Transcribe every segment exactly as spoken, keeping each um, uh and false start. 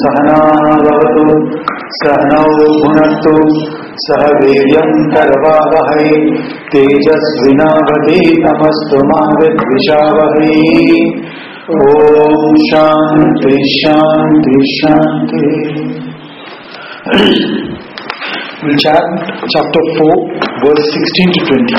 सहनावतु सहनौ भुनक्तु सह वीर्यं करवावहै तेजस्विनावधीतमस्तु मा विद्विषावहै। ओम शांति शांति शांति। We'll chant chapter four, verse sixteen to twenty.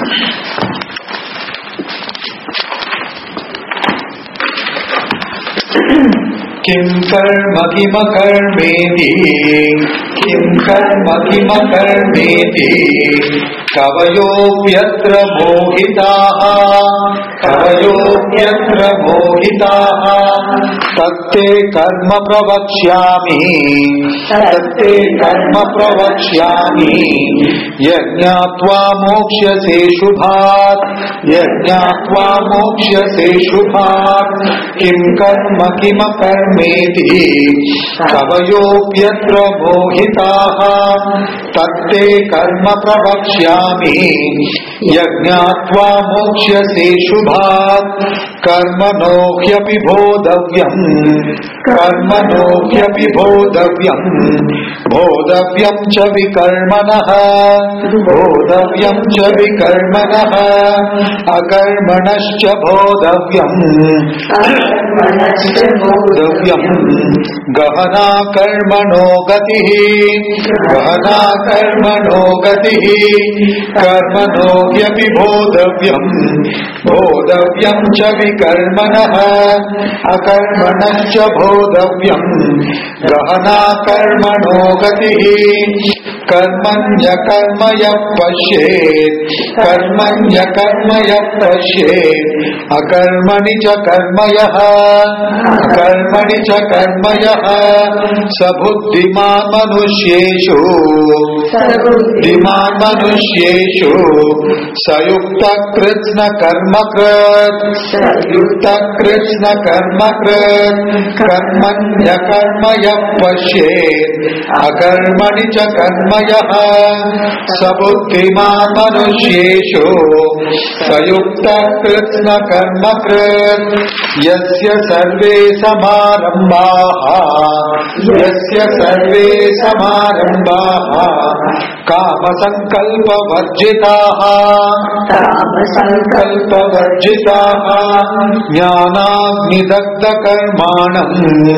किं कर्म किमकर्मेति किं कर्म किमकर्मेति कवयोऽप्यत्र मोहिताः कवयोऽप्यत्र मोहिताः तत्ते कर्म प्रवक्ष्यामि तत्ते कर्म प्रवक्ष्यामि यज्ञात्वा मोक्ष्यसे शुभात् यज्ञात्वा मोक्ष्यसे शुभात् किं कर्म किमकर्मेति कवयोऽप्यत्र मोहिताः तत्ते कर्म प्रवक्ष्यामि यज्ञात्वा मोक्ष्यसे शुभात् कर्मणो ह्यपि बोधव्यम् कर्मणो ह्यपि बोधव्यम् बोधव्यं च विकर्मणः बोधव्यं च विकर्मणः अकर्मणश्च बोधव्यम् बोधव्यम् गहना कर्मणो गतिः गहना कर्मणो गतिः कर्मणो ह्यपि बोधव्यम् बोधव्यं च विकर्मणः अकर्मणश्च बोधव्यम् गहना कर्मणो गतिः कर्मण्यकर्म यः पश्येत् कर्मण्यकर्म यः पश्येत् अकर्मणि च कर्म यः अकर्मणि च कर्म यः स बुद्धिमान् मनुष्येषु स बुद्धिमान् मनुष्येषु स युक्तः कृत्स्न कर्मकृत् युक्तः कृत्स्न कर्मकृत् कर्मण्यकर्म यः पश्येत् अकर्मणि च कर्म यः स बुद्धिमान् मनुष्येषु स युक्तः कृत्स्न कर्मकृत् यस्य सर्वे समारम्भाः यस्य सर्वे समारम्भाः कामसङ्कल्पवर्जिताः कामसङ्कल्पवर्जिताः ज्ञानाग्निदग्धकर्माणम्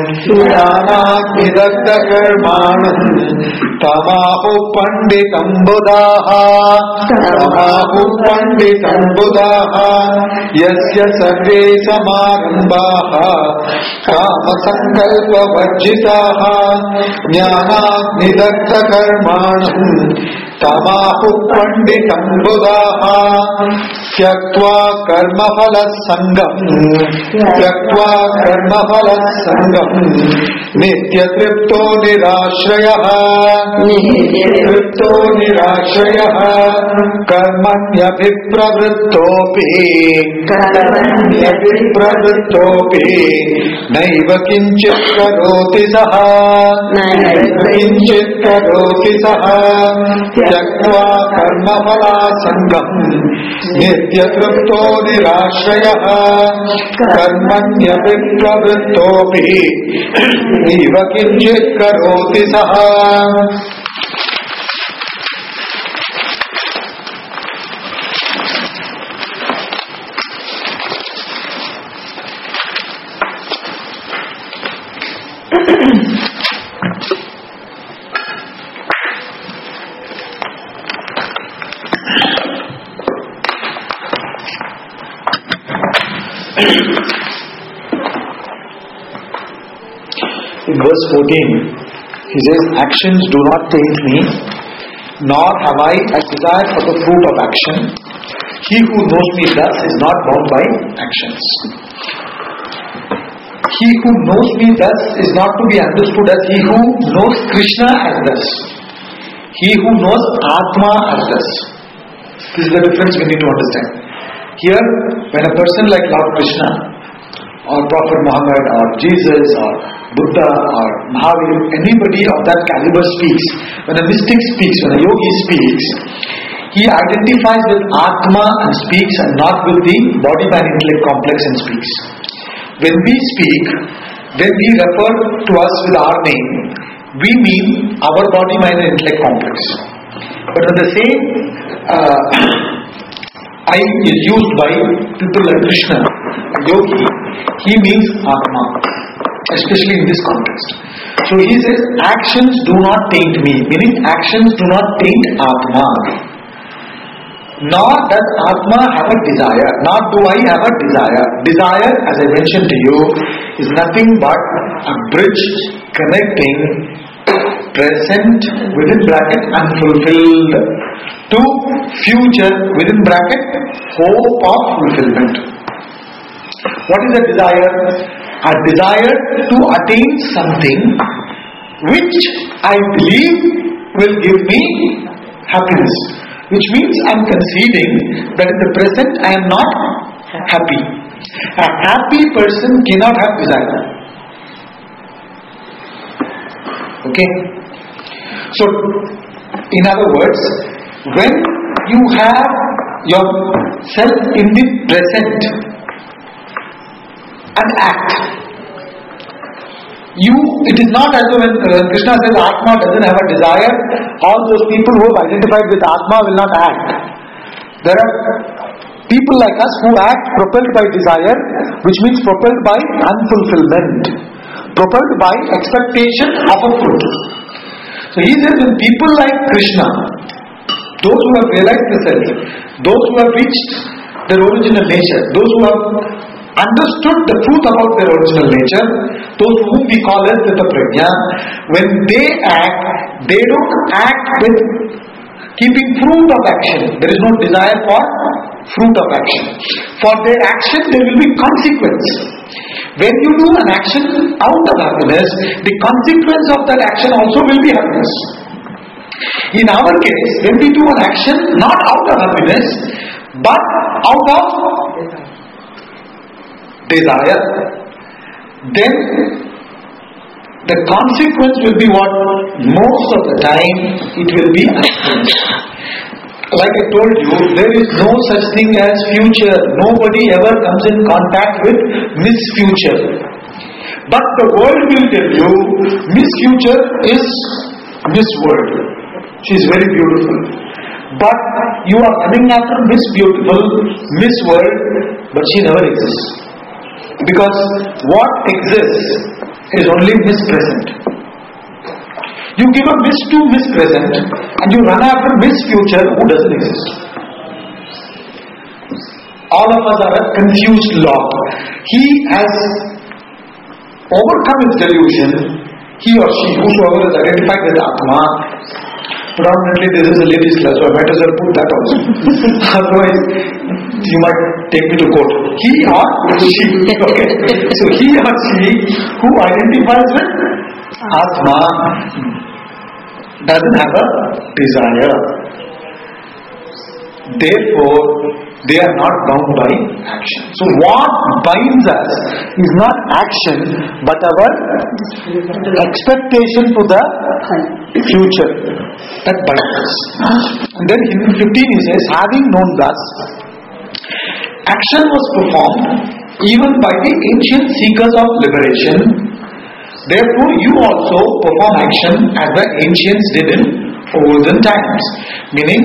ज्ञानाग्निदग्धकर्माणम् तमाहुः पण्डितं बुधाः तमाहुः पण्डितं बुधाः यस्य सर्वे समारम्भाः कामसङ्कल्पवर्जिताः ज्ञानाग्निदग्धकर्माणम् तमाहुः पण्डितं बुधाः त्यक्त्वा कर्मफलसङ्गम् त्यक्त्वा कर्मफलसङ्गम् नित्यतृप्तो निराश्रयः नित्यतृप्तो निराश्रयः कर्मण्यभिप्रवृत्तोऽपि कर्मण्यभिप्रवृत्तोऽपि नैव किञ्चित् करोति सः नैव किञ्चित् करोति सः त्यक्त्वा कर्मफलासङ्गम् नित्यतृप्तो निराश्रयः कर्मण्यभिप्रवृत्तोऽपि नैव किञ्चित् करोति सः। In verse fourteen, he says, actions do not taint me, nor have I a desire for the fruit of action. He who knows me thus is not bound by actions. He who knows me thus is not to be understood as he who knows Krishna as thus. He who knows Atma as thus. This is the difference we need to understand. Here, when a person like Lord Krishna, or Prophet Muhammad, or Jesus, or Buddha, or Mahavir, anybody of that caliber speaks, when a mystic speaks, when a yogi speaks, he identifies with Atma and speaks, and not with the body-mind intellect complex and speaks. When we speak, when we refer to us with our name, we mean our body, mind and intellect complex. But when the same uh, I is used by people like Krishna, Yogi, he means Atma, especially in this context. So he says, actions do not taint me, meaning actions do not taint Atma. Nor does Atma have a desire, nor do I have a desire. Desire, as I mentioned to you, is nothing but a bridge connecting present within bracket unfulfilled to future within bracket hope of fulfillment. What is a desire? A desire to attain something which I believe will give me happiness. Which means I am conceding that in the present I am not happy. A happy person cannot have desire. Okay? So, in other words, when you have yourself in the present and act, you, it is not as though when uh, Krishna says Atma doesn't have a desire, all those people who have identified with Atma will not act. There are people like us who act propelled by desire, which means propelled by unfulfillment, propelled by expectation of a fruit. So he says when people like Krishna, those who have realized the self, those who have reached their original nature, those who have understood the truth about their original nature, those whom we call as Sthita Prajna, when they act, they don't act with keeping fruit of action. There is no desire for fruit of action. For their action there will be consequence. When you do an action out of happiness, the consequence of that action also will be happiness. In our case, when we do an action not out of happiness, but out of desire, then the consequence will be what? Most of the time it will be happiness. Like I told you, there is no such thing as future. Nobody ever comes in contact with Miss Future. But the world will tell you, Miss Future is Miss World. She is very beautiful. But you are running after Miss Beautiful, Miss World, but she never exists. Because what exists is only Miss Present. You give a Miss to Miss Present and you run after Miss Future who doesn't exist. All of us are a confused lot. He has overcome his delusion, he or she, whosoever is identified with Atma. Predominantly this is a ladies class, so I might as well put that also. Otherwise, you might take me to court. He or she, okay. So he or she who identifies with Atma doesn't have a desire. Therefore, they are not bound by action. So what binds us is not action, but our expectation to the future. That binds us. And then in fifteen he says, having known thus, action was performed even by the ancient seekers of liberation. Therefore, you also perform action as the ancients did in olden times. Meaning,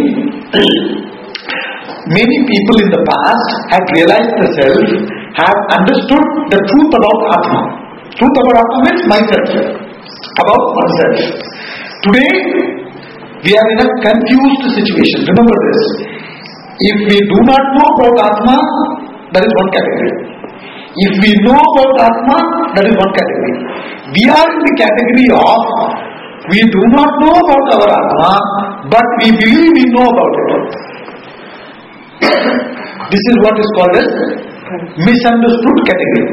many people in the past have realized the self, have understood the truth about Atma. Truth about Atma means myself, about oneself. Today, we are in a confused situation. Remember this. If we do not know about Atma, that is one category. If we know about Atma, that is one category. We are in the category of we do not know about our Atma, but we believe we know about it. This is what is called as misunderstood category.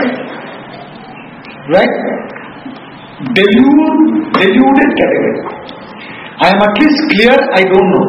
Right? Delude, deluded category. I am at least clear I don't know.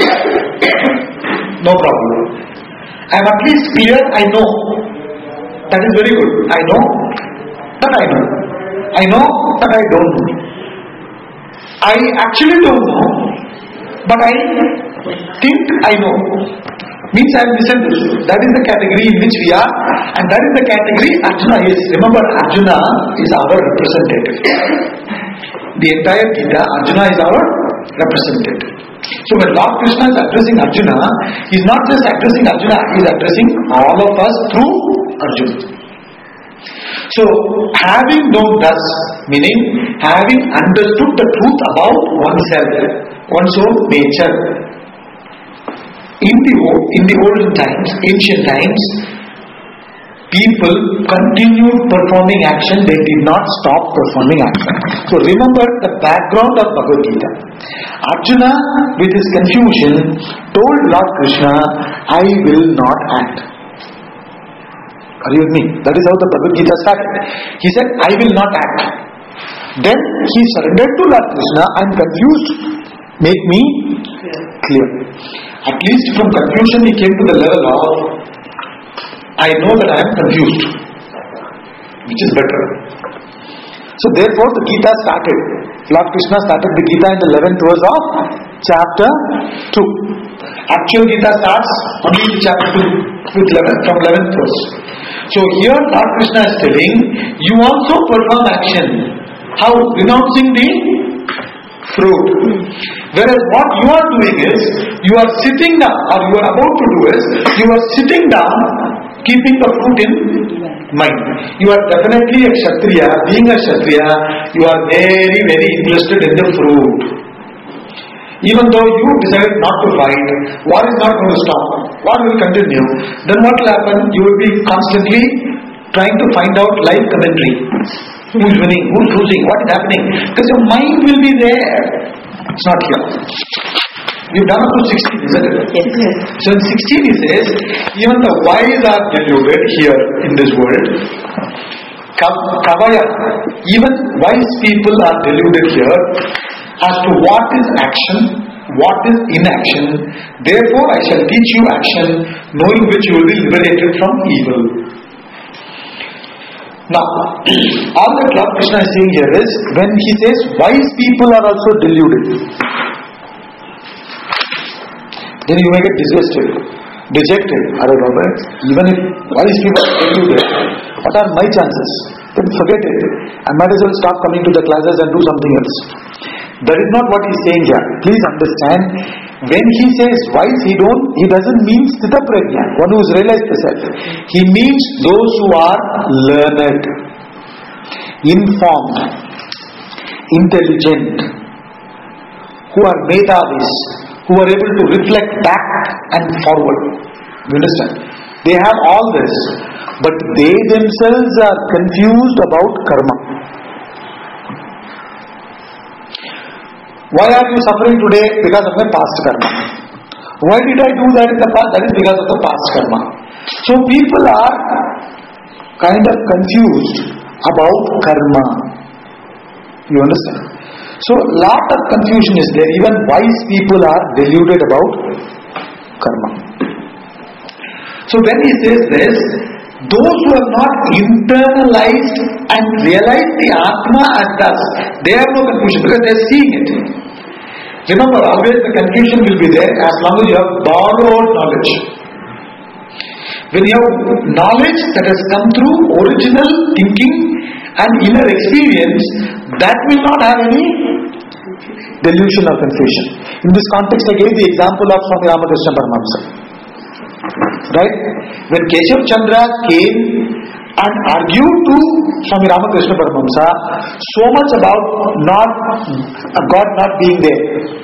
No problem. I am at least clear I know. That is very good. I know that I know. I know that I don't know. I actually don't know, but I think I know. means I am misunderstood. That is the category in which we are, and that is the category Arjuna is. Remember, Arjuna is our representative. The entire Gita, Arjuna is our representative. So when Lord Krishna is addressing Arjuna, he is not just addressing Arjuna, he is addressing all of us through Arjuna. So having known thus, meaning having understood the truth about oneself, one's own nature. In the, in the olden times, ancient times, people continued performing action, they did not stop performing action. So remember the background of Bhagavad Gita. Arjuna, with his confusion, told Lord Krishna, I will not act. Are you with me? That is how the Bhagavad Gita started. He said, I will not act. Then he surrendered to Lord Krishna, I am confused, make me clear. At least from confusion he came to the level of, I know that I am confused, which is better. So therefore the Gita started. Lord Krishna started the Gita in the eleventh verse of chapter two. Actual Gita starts only in chapter two with eleven, from eleventh verse. So here Lord Krishna is telling, you also perform action. How? Renouncing the fruit. Whereas what you are doing is, you are sitting down, or you are about to do is, you are sitting down, keeping the fruit in mind. You are definitely a Kshatriya. Being a Kshatriya, you are very, very interested in the fruit. Even though you decided not to fight, war is not going to stop. War will continue. Then what will happen? You will be constantly trying to find out live commentary. Who is winning? Who is losing? What is happening? Because your mind will be there. It's not here. We've done up to sixteen, isn't it? Yes. So in sixteen he says, even the wise are deluded here in this world. Kavaya, even wise people are deluded here as to what is action, what is inaction. Therefore I shall teach you action, knowing which you will be liberated from evil. Now, all that Lord Krishna is saying here is, when he says wise people are also deluded, then you may get disgusted, dejected. Are Robert, even if wise people are deluded, what are my chances? Then forget it. I might as well stop coming to the classes and do something else. That is not what he is saying here. Please understand, when he says wise, he don't, he doesn't mean sthita prajna, one who has realized the self. He means those who are learned, informed, intelligent, who are medhavis, who are able to reflect back and forward. You understand? They have all this, but they themselves are confused about karma. Why are you suffering today? Because of my past karma. Why did I do that in the past? That is because of the past karma. So people are kind of confused about karma. You understand? So lot of confusion is there. Even wise people are deluded about karma. So when he says this, those who have not internalized and realized the Atma as thus, they have no confusion because they are seeing it. Remember, always the confusion will be there as long as you have borrowed knowledge. When you have knowledge that has come through original thinking and inner experience, that will not have any delusion or confusion. In this context, I gave the example of Swami Ramakrishna Paramahamsa. Right? When Keshav Chandra came and argued to Swami Ramakrishna Paramahamsa so much about not God not being there,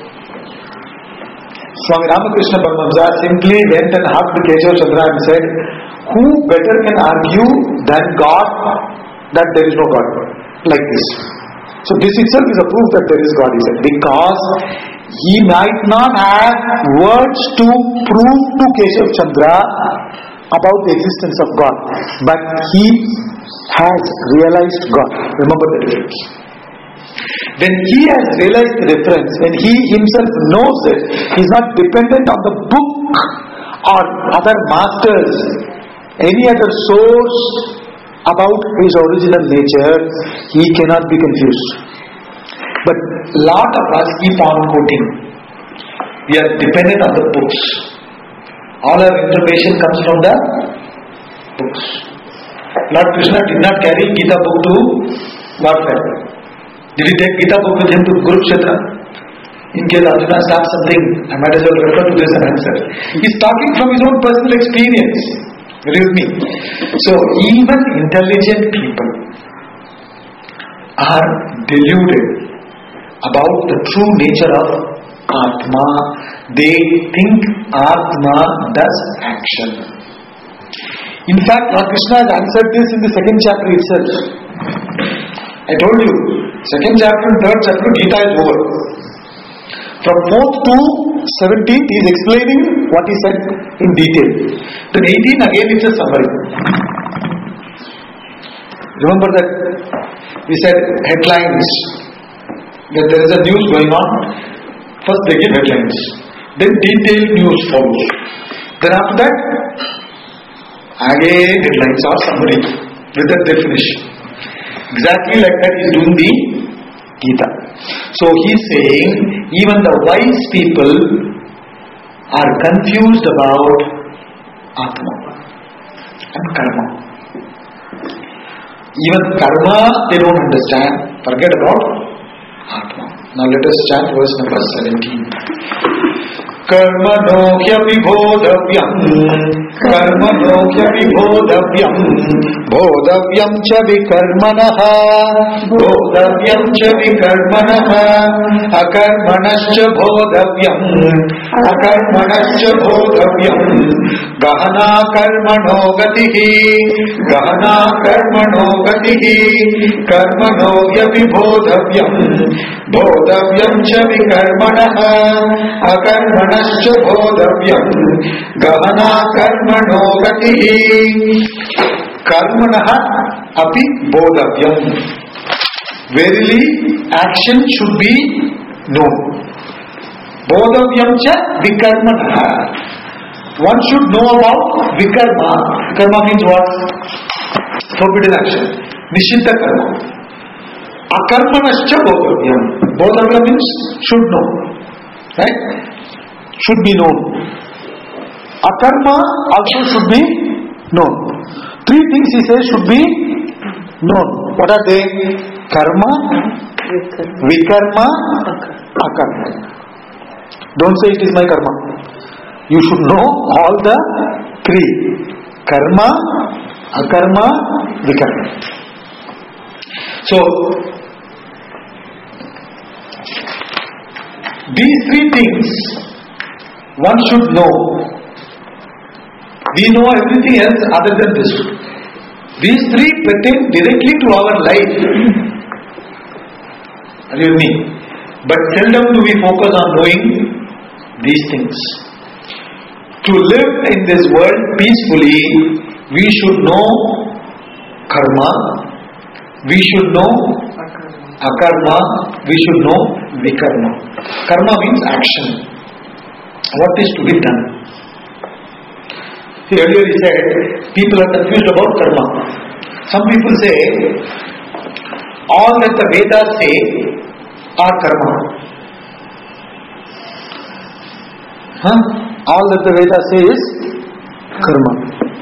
Swami Ramakrishna Paramahamsa simply went and hugged Keshav Chandra and said, who better can argue than God that there is no God? Like this. So this itself is a proof that there is God, he said, because he might not have words to prove to Keshav Chandra about the existence of God, but he has realized God. Remember the difference. When he has realized the difference, when he himself knows it, he is not dependent on the book or other masters, any other source about his original nature, he cannot be confused. But lot of us keep on quoting. We are dependent on the books. All our information comes from the books. Lord Krishna did not carry Gita book to warfare. Did he take Gita book with him to Kurukshetra? In case Arjuna starts something, I might as well refer to this and answer. He is talking from his own personal experience. Are you with me? So even intelligent people are deluded about the true nature of Atma. They think Atma does action. In fact, Lord Krishna has answered this in the second chapter itself. I told you, second chapter and third chapter Gita is over. From fourth to seventeenth he is explaining what he said in detail. Then eighteen again it's a summary. Remember that we said headlines, that there is a news going on. First they give headlines, then detailed news follows. Then after that, again headlines or summary. With that they finish. Exactly like that he is doing the Gita. So he is saying, even the wise people are confused about Atma and Karma. Even Karma they don't understand. Forget about Atma. Now let us chant verse number seventeen. Karmano hyapi bodhavyam, karmano hyapi bodhavyam, bodhavyam cha vikarmanaha, bodhavyam cha vikarmanaha, akarmanascha bodhavyam, akarmanascha bodhavyam, gahana karmano gatihi, gahana karmano gatihi, karmano hyapi bodhavyam, bodhavyam cha vikarmanaha, akarmanascha bodhavyam, gahana karmano gatihi. Karmanaha api bodhavyam. Verily, action should be known. Bodhavyam cha vikarmanaha. One should know about vikarma. Vikarma means what? Forbidden action. Nishiddha karma. Akarmanascha bodhavyam. Bodhavyam means should know. Right? Should be known. Akarma also should be known. Three things he says should be known. What are they? Karma, Vikarma, Akarma. Don't say it is my karma. You should know all the three. Karma, Akarma, Vikarma. So, these three things one should know. We know everything else other than this. These three pertain directly to our life. Are you with me? But seldom do we focus on knowing these things. To live in this world peacefully, we should know karma, we should know akarma, we should know vikarma. Karma means action. What is to be done? See, earlier he said, people are confused about karma. Some people say, all that the Vedas say are karma. Huh? All that the Vedas say is karma.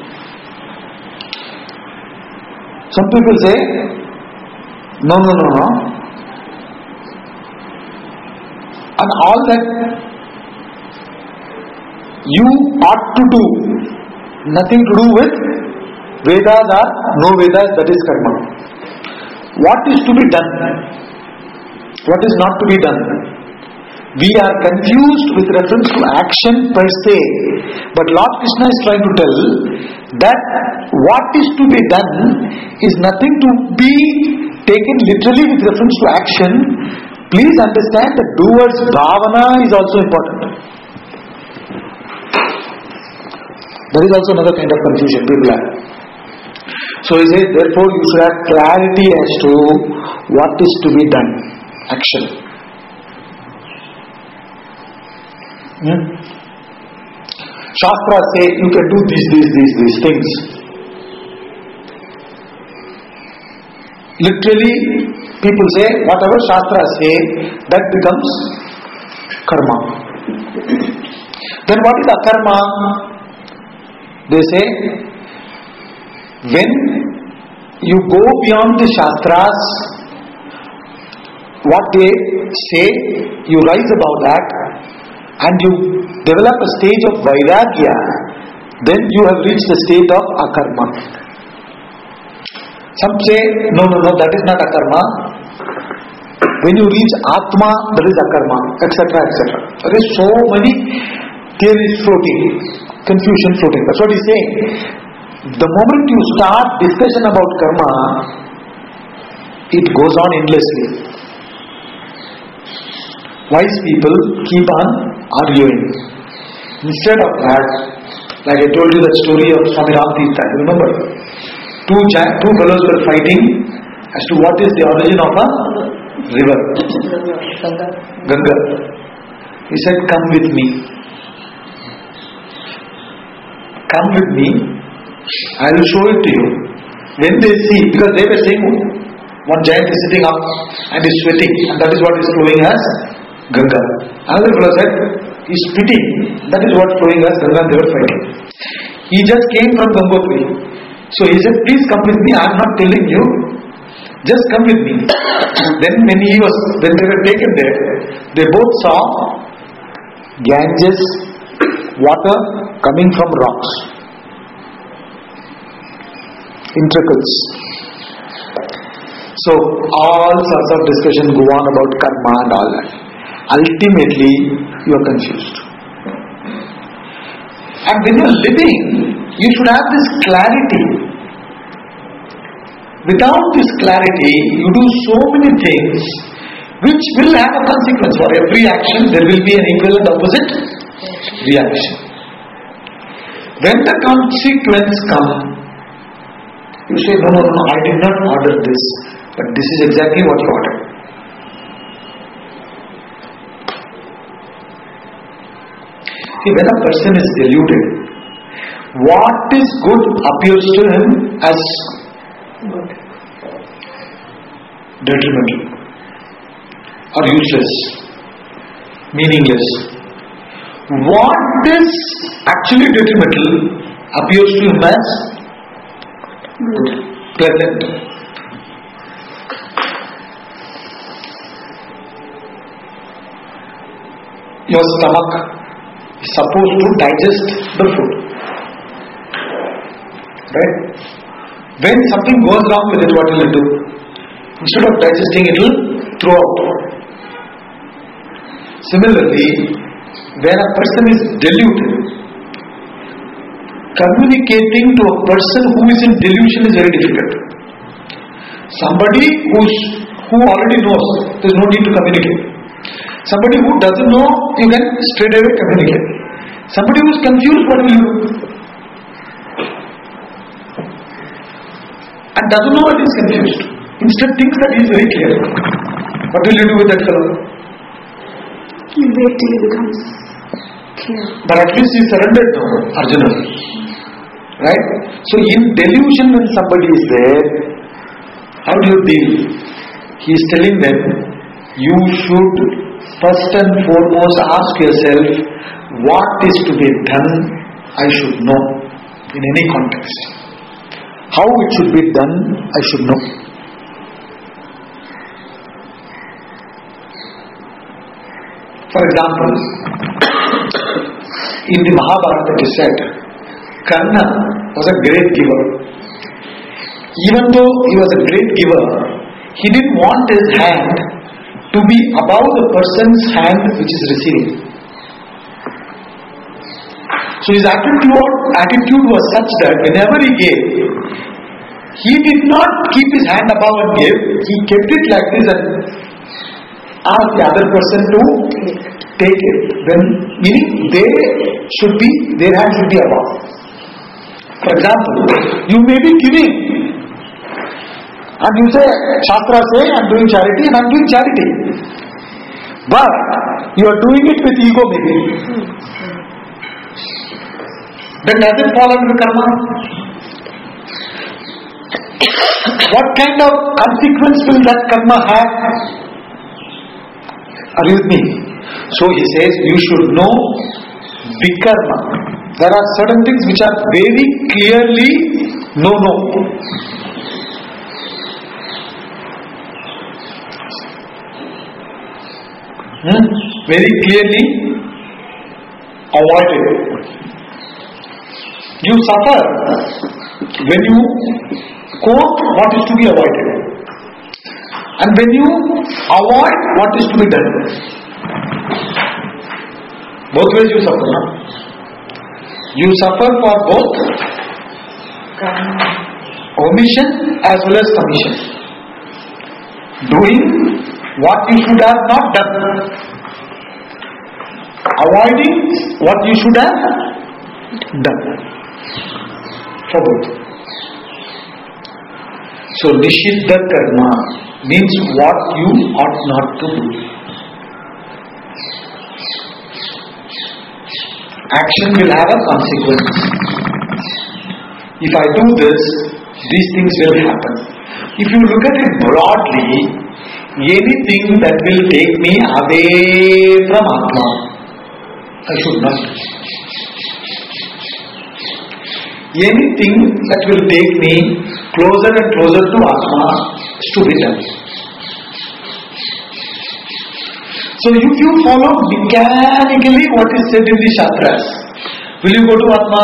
Some people say, no, no, no, no. And all that you ought to do, nothing to do with Vedas or no Vedas, that is karma. What is to be done? What is not to be done? We are confused with reference to action per se. But Lord Krishna is trying to tell that what is to be done is nothing to be taken literally with reference to action. Please understand that doer's bhavana is also important. There is also another kind of confusion people have. So he says, therefore you should have clarity as to what is to be done. Action. Hmm? Shastra say you can do these, these, these, these things. Literally, people say whatever Shastra say, that becomes karma. Then what is akarma? They say, when you go beyond the Shastras, what they say, you rise above that and you develop a stage of Vairagya, then you have reached the state of Akarma. Some say, no, no, no, that is not Akarma. When you reach Atma, that is Akarma, et cetera, et cetera. There is so many theories floating, confusion floating. That's what he's saying. The moment you start discussion about karma, it goes on endlessly. Wise people keep on arguing. Instead of that, like I told you that story of Swami Ram Tirtha, you remember? Two, two fellows were fighting as to what is the origin of a river. Ganga. He said, come with me. Come with me. I will show it to you. When they see, because they were saying one giant is sitting up and is sweating, and that is what is flowing as Ganga. Another fellow said, he is spitting, that is what flowing as Ganga, and they were fighting. He just came from Gangotri. So he said, please come with me, I am not telling you, just come with me. Then when he was, when they were taken there, they both saw Ganges water coming from rocks. Intricals. So all sorts of discussion go on about karma and all that. Ultimately, you are confused. And when you are living, you should have this clarity. Without this clarity, you do so many things which will have a consequence. For every action, there will be an equal and opposite reaction. When the consequence comes, you say, no, no, no, I did not order this, but this is exactly what you ordered. See, when a person is deluded, what is good appears to him as detrimental or useless, meaningless. What is actually detrimental appears to him as pleasant. Your stomach is supposed to digest the food. Right? When something goes wrong with it, what will it do? Instead of digesting, it will throw out. Similarly, when a person is deluded, communicating to a person who is in delusion is very difficult. Somebody who's, who already knows, there is no need to communicate. Somebody who doesn't know, you can straight away communicate. Somebody who is confused, what will you do? And doesn't know what is confused. Instead thinks that he is very clear. What will you do with that fellow? You wait till he becomes clear. But at least he surrendered now, Arjuna. Right? So in delusion when somebody is there, how do you deal? He is telling them, you should first and foremost ask yourself, what is to be done, I should know in any context. How it should be done, I should know. For example, in the Mahabharata it is said, Karna was a great giver. Even though he was a great giver, he didn't want his hand to be above the person's hand which is receiving. So his attitude, attitude was such that whenever he gave, he did not keep his hand above and give, he kept it like this and asked the other person to take it. When, meaning they should be, their hand should be above. For example, you may be giving and you say, Shastra say, I am doing charity and I am doing charity. But you are doing it with ego maybe. Then does it fall under karma? What kind of consequence will that karma have? Are you with me? So he says, you should know vikarma. There are certain things which are very clearly no, no. Hmm? Very clearly avoided. You suffer when you quote what is to be avoided, and when you avoid what is to be done. Both ways you suffer. No? You suffer for both omission as well as commission. Doing what you should have not done. Avoiding what you should have done. For both. So Nishiddha karma means what you ought not to do. Action will have a consequence. If I do this, these things will happen. If you look at it broadly, anything that will take me away from Atma, I should not do. Anything that will take me closer and closer to Atma is to be done. So if you follow mechanically what is said in the Shastras, will you go to Atma?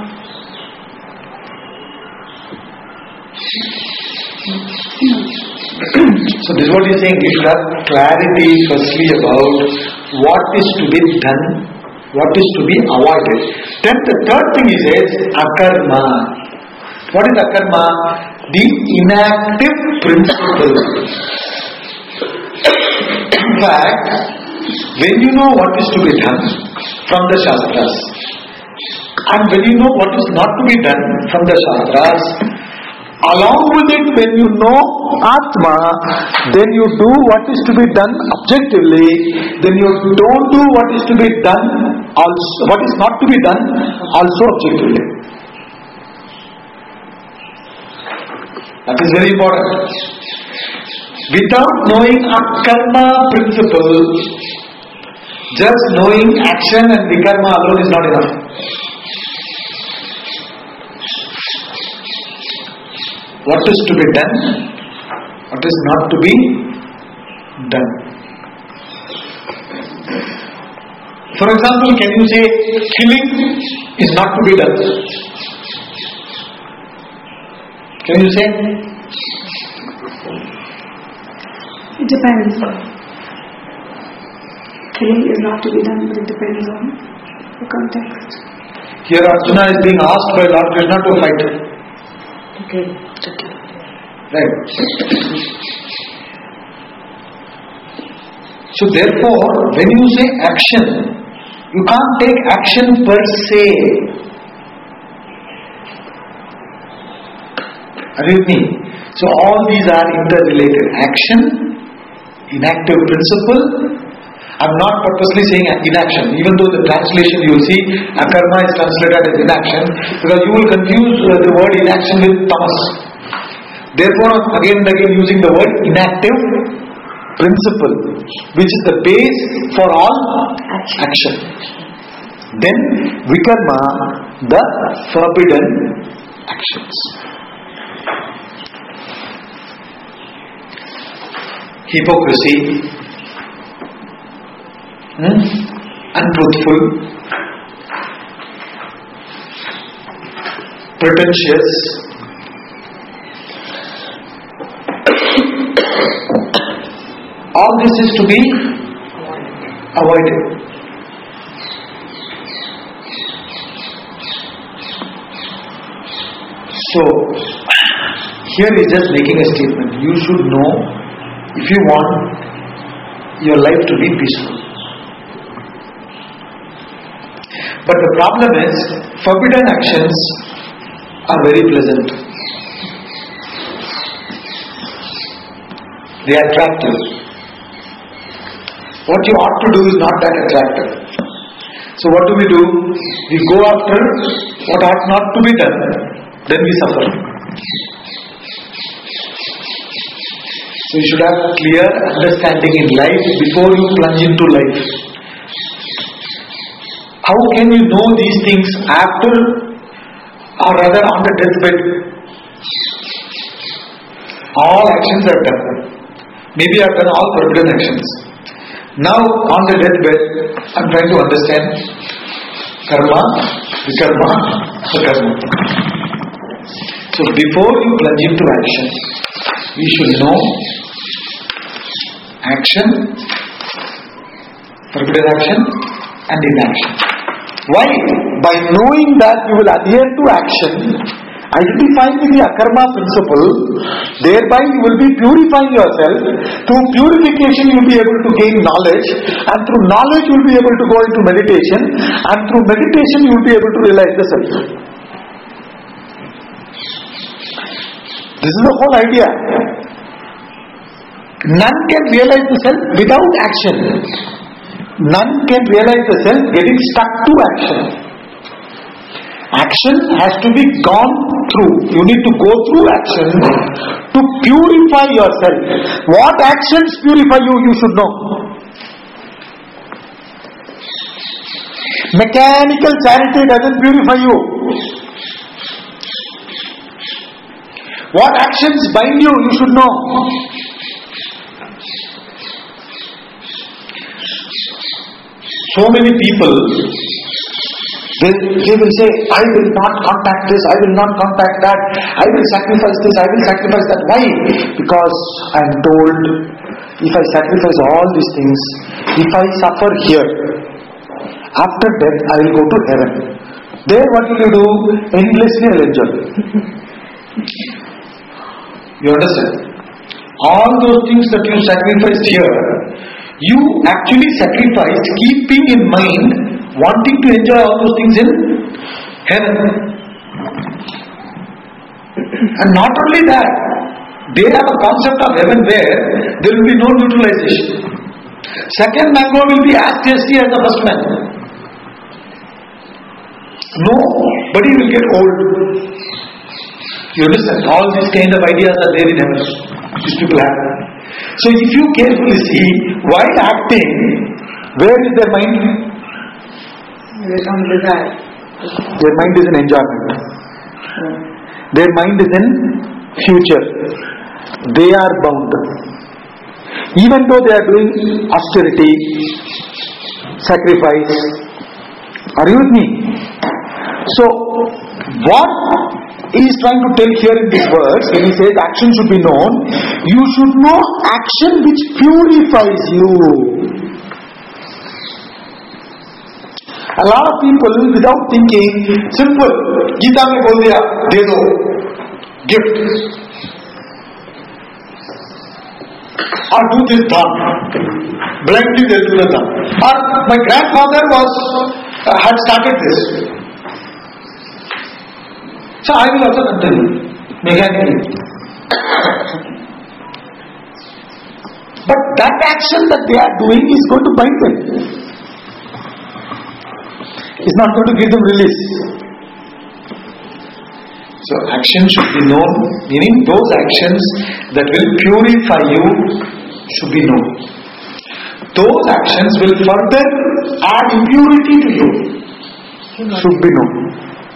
So this is what he is saying. You should have clarity firstly about what is to be done, what is to be avoided. Then the third thing he says, akarma. What is akarma? The inactive principle. In fact, when you know what is to be done from the Shastras, and when you know what is not to be done from the Shastras, along with it, when you know Atma, then you do what is to be done objectively, then you don't do what is to be done also, what is not to be done also objectively. That is very important. Without knowing a karma principle, just knowing action and vikarma alone is not enough. What is to be done, what is not to be done. For example, can you say killing is not to be done? Can you say? It depends. Killing is not to be done, but it depends on the context. Here Arjuna is being asked by Lord Krishna to fight. Okay. Okay. Right. So therefore, when you say action, you can't take action per se. Are you with me? So all these are interrelated. Action, inactive principle. I'm not purposely saying inaction, even though the translation you will see akarma is translated as inaction, because you will confuse the word inaction with tamas. Therefore, again and again using the word inactive principle, which is the base for all action. action. Then vikarma, the forbidden actions. Hypocrisy, hmm? untruthful, pretentious, all this is to be avoided. So, here he is just making a statement. You should know, if you want your life to be peaceful. But the problem is, forbidden actions are very pleasant. They are attractive. What you ought to do is not that attractive. So what do we do? We go after what ought not to be done. Then we suffer. So you should have clear understanding in life before you plunge into life. How can you know these things after, or rather on the deathbed? All actions are done. Maybe I have done all forbidden actions. Now on the deathbed, I am trying to understand karma, vikarma, sakarma. So before you plunge into action, you should know action, forbidden action and inaction. Why? By knowing that you will adhere to action, identifying with the akarma principle, thereby you will be purifying yourself. Through purification you will be able to gain knowledge, and through knowledge you will be able to go into meditation, and through meditation you will be able to realize the self. This is the whole idea. None can realize the self without action. None can realize the self getting stuck to action. Action has to be gone through. You need to go through action to purify yourself. What actions purify you, you should know. Mechanical charity doesn't purify you. What actions bind you, you should know. So many people, they, they will say, I will not contact this, I will not contact that, I will sacrifice this, I will sacrifice that. Why? Because I am told, if I sacrifice all these things, if I suffer here, after death I will go to heaven. There what will you do? Endlessly I will enjoy. You understand? All those things that you sacrificed here, you actually sacrificed keeping in mind wanting to enjoy all those things in heaven. And not only that, they have a concept of heaven where there will be no neutralization. Second mango will be as tasty as the first mango. Nobody will get old. You understand? All these kind of ideas are there in heaven. These people have. So if you carefully see, while acting, where is their mind? They don't desire. Their mind is in enjoyment. Hmm. Their mind is in future. They are bound. Even though they are doing austerity, sacrifice. Are you with me? So, what he is trying to tell here in these words, when he says action should be known, you should know action which purifies you. A lot of people without thinking, simple, Gita mein bol diya, de do, gift. Or do this dhan. Blindly they do the dhan. Or my grandfather was, uh, had started this. So I will also continue, mechanically. But that action that they are doing is going to bind them. It's not going to give them release. So action should be known, meaning those actions that will purify you should be known. Those actions will further add impurity to you, should be known.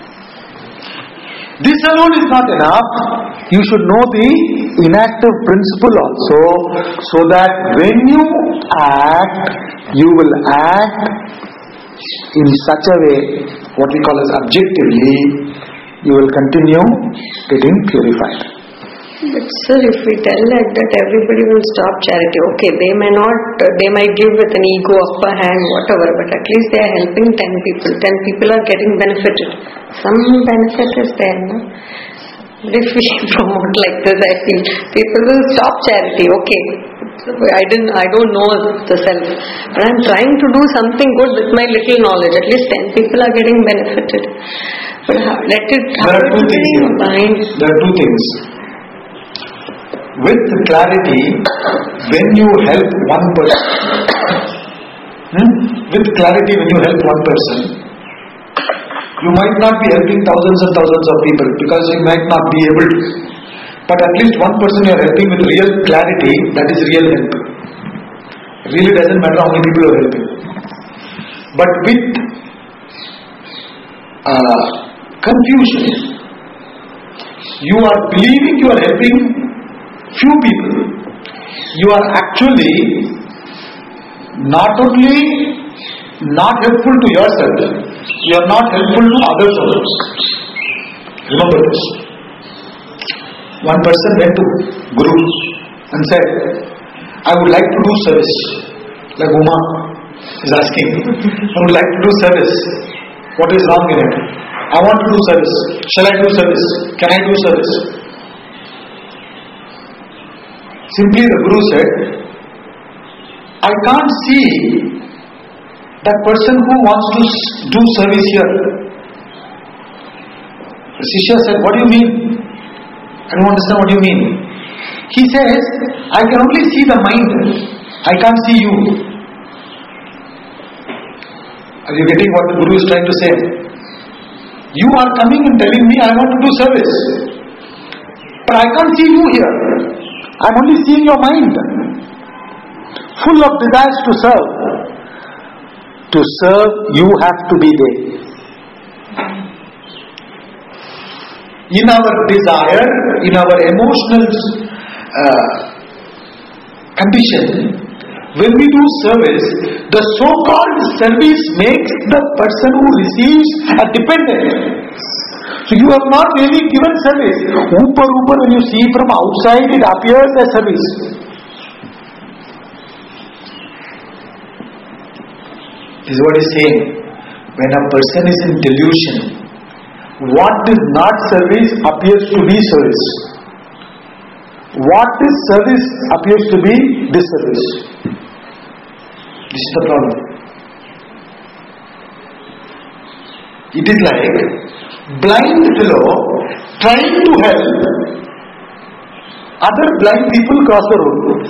This alone is not enough. You should know the inactive principle also, so that when you act, you will act in such a way, what we call as objectively, you will continue getting purified. But sir, if we tell like that, everybody will stop charity. Okay, they may not, they might give with an ego, upper hand, whatever, but at least they are helping ten people. ten people are getting benefited. Some benefit is there, no? But if we promote like this, I feel people will stop charity. Okay, I didn't, I don't know the self, but I'm trying to do something good with my little knowledge. At least ten people are getting benefited. But how, let it. There are two things. Mind. There are two things. With clarity, when you help one person, hmm? with clarity, when you help one person, you might not be helping thousands and thousands of people because you might not be able to. But at least one person you are helping with real clarity, that is real help. It really doesn't matter how many people you are helping. But with uh, confusion. You are believing you are helping few people. You are actually not only not helpful to yourself, you are not helpful to others also. Remember this. One person went to Guru and said, I would like to do service. Like Uma is asking, I would like to do service. What is wrong in it? I want to do service. Shall I do service? Can I do service? Simply the Guru said, I can't see that person who wants to do service here. The Shishya said, what do you mean? I don't understand what you mean. He says, I can only see the mind. I can't see you. Are you getting what the Guru is trying to say? You are coming and telling me I want to do service. But I can't see you here. I'm only seeing your mind. Full of desires to serve. To serve, you have to be there. In our desire, in our emotional uh, condition, when we do service, the so-called service makes the person who receives a dependent. So you have not really given service. Upar upar, when you see from outside, it appears as service. This is what he is saying. When a person is in delusion, what is not service appears to be service. What is service appears to be disservice. This is the problem. It is like blind fellow trying to help other blind people cross the road.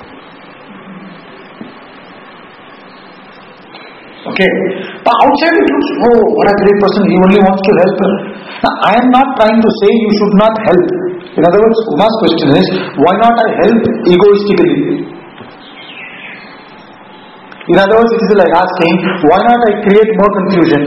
Okay. But outside it looks, oh, what a great person, he only wants to help. Now, I am not trying to say you should not help. In other words, Uma's question is, why not I help egoistically? In other words, it is like asking, why not I create more confusion?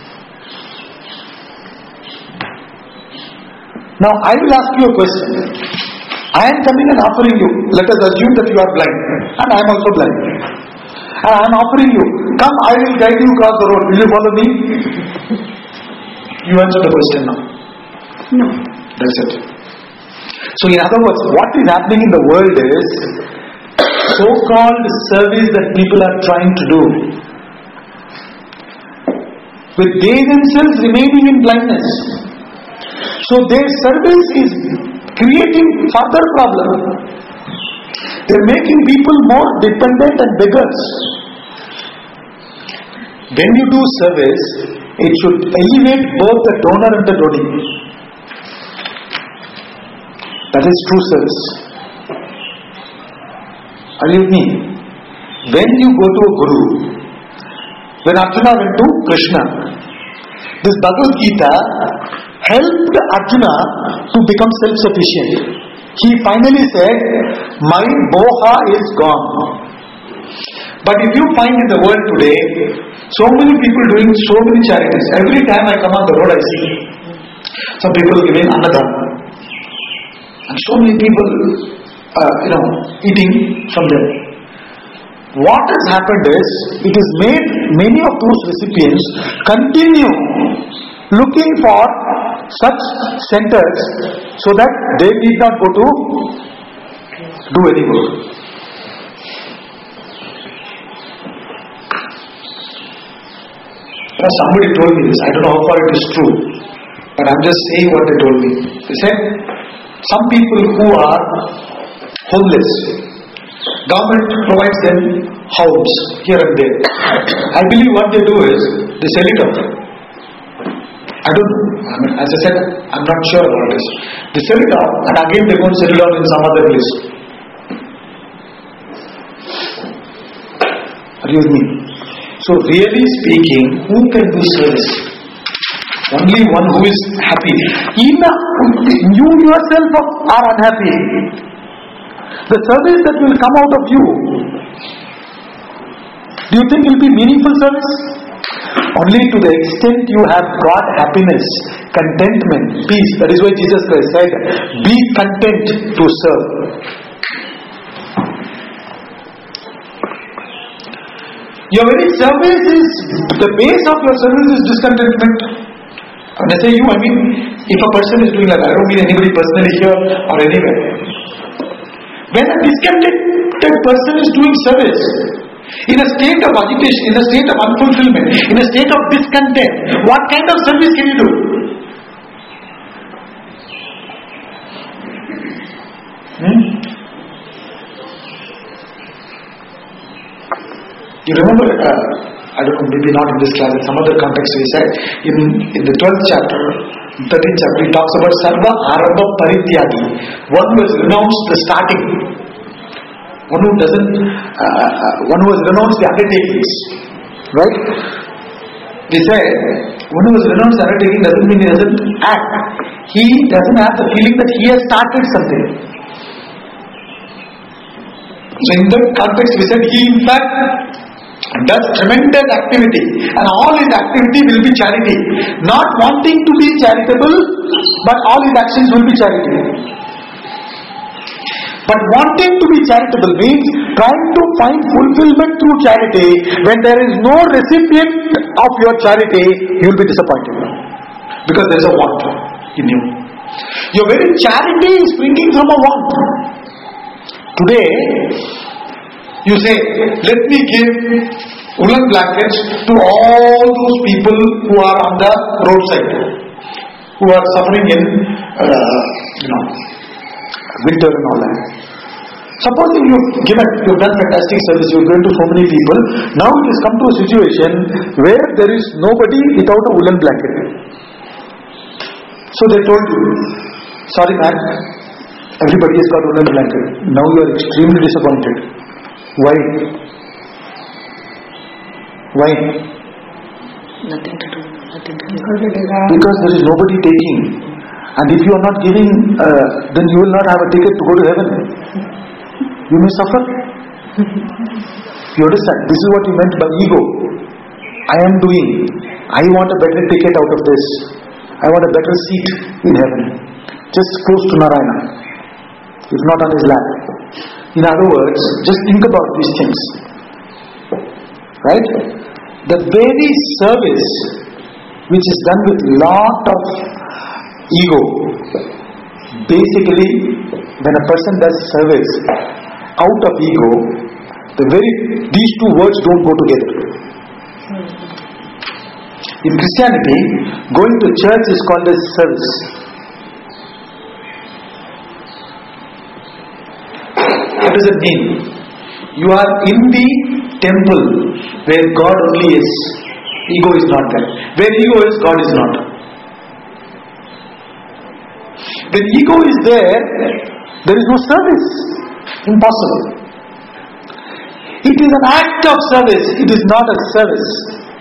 Now, I will ask you a question. I am coming and offering you, let us assume that you are blind, and I am also blind. And I am offering you, come, I will guide you across the road. Will you follow me? You answer the question now. No. That's it. So in other words, what is happening in the world is so-called service that people are trying to do, with they themselves remaining in blindness. So their service is creating further problem. They are making people more dependent and beggars. When you do service, it should elevate both the donor and the donee. That is true service. Are you with me? When you go to a guru, when Arjuna went to Krishna, this Bhagavad Gita helped Arjuna to become self-sufficient. He finally said, my moha is gone. But if you find in the world today, so many people doing so many charities. Every time I come on the road, I see some people giving annadana. And so many people, uh, you know, eating from them. What has happened is, it has made many of those recipients continue looking for such centers so that they need not go to do any work. Now somebody told me this, I don't know how far it is true, but I'm just saying what they told me. They said, some people who are homeless, government provides them homes here and there. I believe what they do is, they sell it off. I don't know. I mean, as I said, I'm not sure about this. They sell it off and again they go and settle down in some other place. Are you with me? So really speaking, who can do service? Only one who is happy. Even you yourself are unhappy. The service that will come out of you, do you think it will be meaningful service? Only to the extent you have got happiness, contentment, peace. That is why Jesus Christ said, be content to serve. Your very service is, the base of your service is discontentment. When I say you, I mean, if a person is doing that, I don't mean anybody personally here or anywhere. When a discontented person is doing service, in a state of agitation, in a state of unfulfillment, in a state of discontent, what kind of service can you do? Hmm? You remember, uh, I don't know, maybe not in this class, in some other context we said, in, in the twelfth chapter, thirteenth chapter, he talks about Sarva Arambha Parityagi, one who has renounced the starting, one who doesn't, uh, uh, one who has renounced the undertakings, right? They say, one who has renounced the undertaking doesn't mean he doesn't act. He doesn't have the feeling that he has started something. So in that context we said, he in fact does tremendous activity, and all his activity will be charity. Not wanting to be charitable, but all his actions will be charity. But wanting to be charitable means trying to find fulfillment through charity. When there is no recipient of your charity, you will be disappointed. Because there is a want in you. Your very charity is springing from a want. Today, you say, let me give woolen blankets to all those people who are on the roadside, who are suffering in, uh, you know, winter and all that. Supposing you've given, you've done fantastic service, you've given to so many people, now it has come to a situation where there is nobody without a woolen blanket. So they told you, sorry man, everybody has got woolen blanket. Now you are extremely disappointed. Why? Why? Nothing to do. Nothing to do. Because there is nobody taking. And if you are not giving, uh, then you will not have a ticket to go to heaven. You may suffer. You understand? This is what you meant by ego. I am doing. I want a better ticket out of this. I want a better seat in heaven. Just close to Narayana. If not on his lap. In other words, just think about these things. Right? The very service which is done with lot of ego, basically when a person does service out of ego, the very these two words don't go together. In Christianity, going to church is called as service. What does it mean? You are in the temple where God only is. Ego is not there. Where ego is, God is not. When ego is there, there is no service. Impossible. It is an act of service. It is not a service.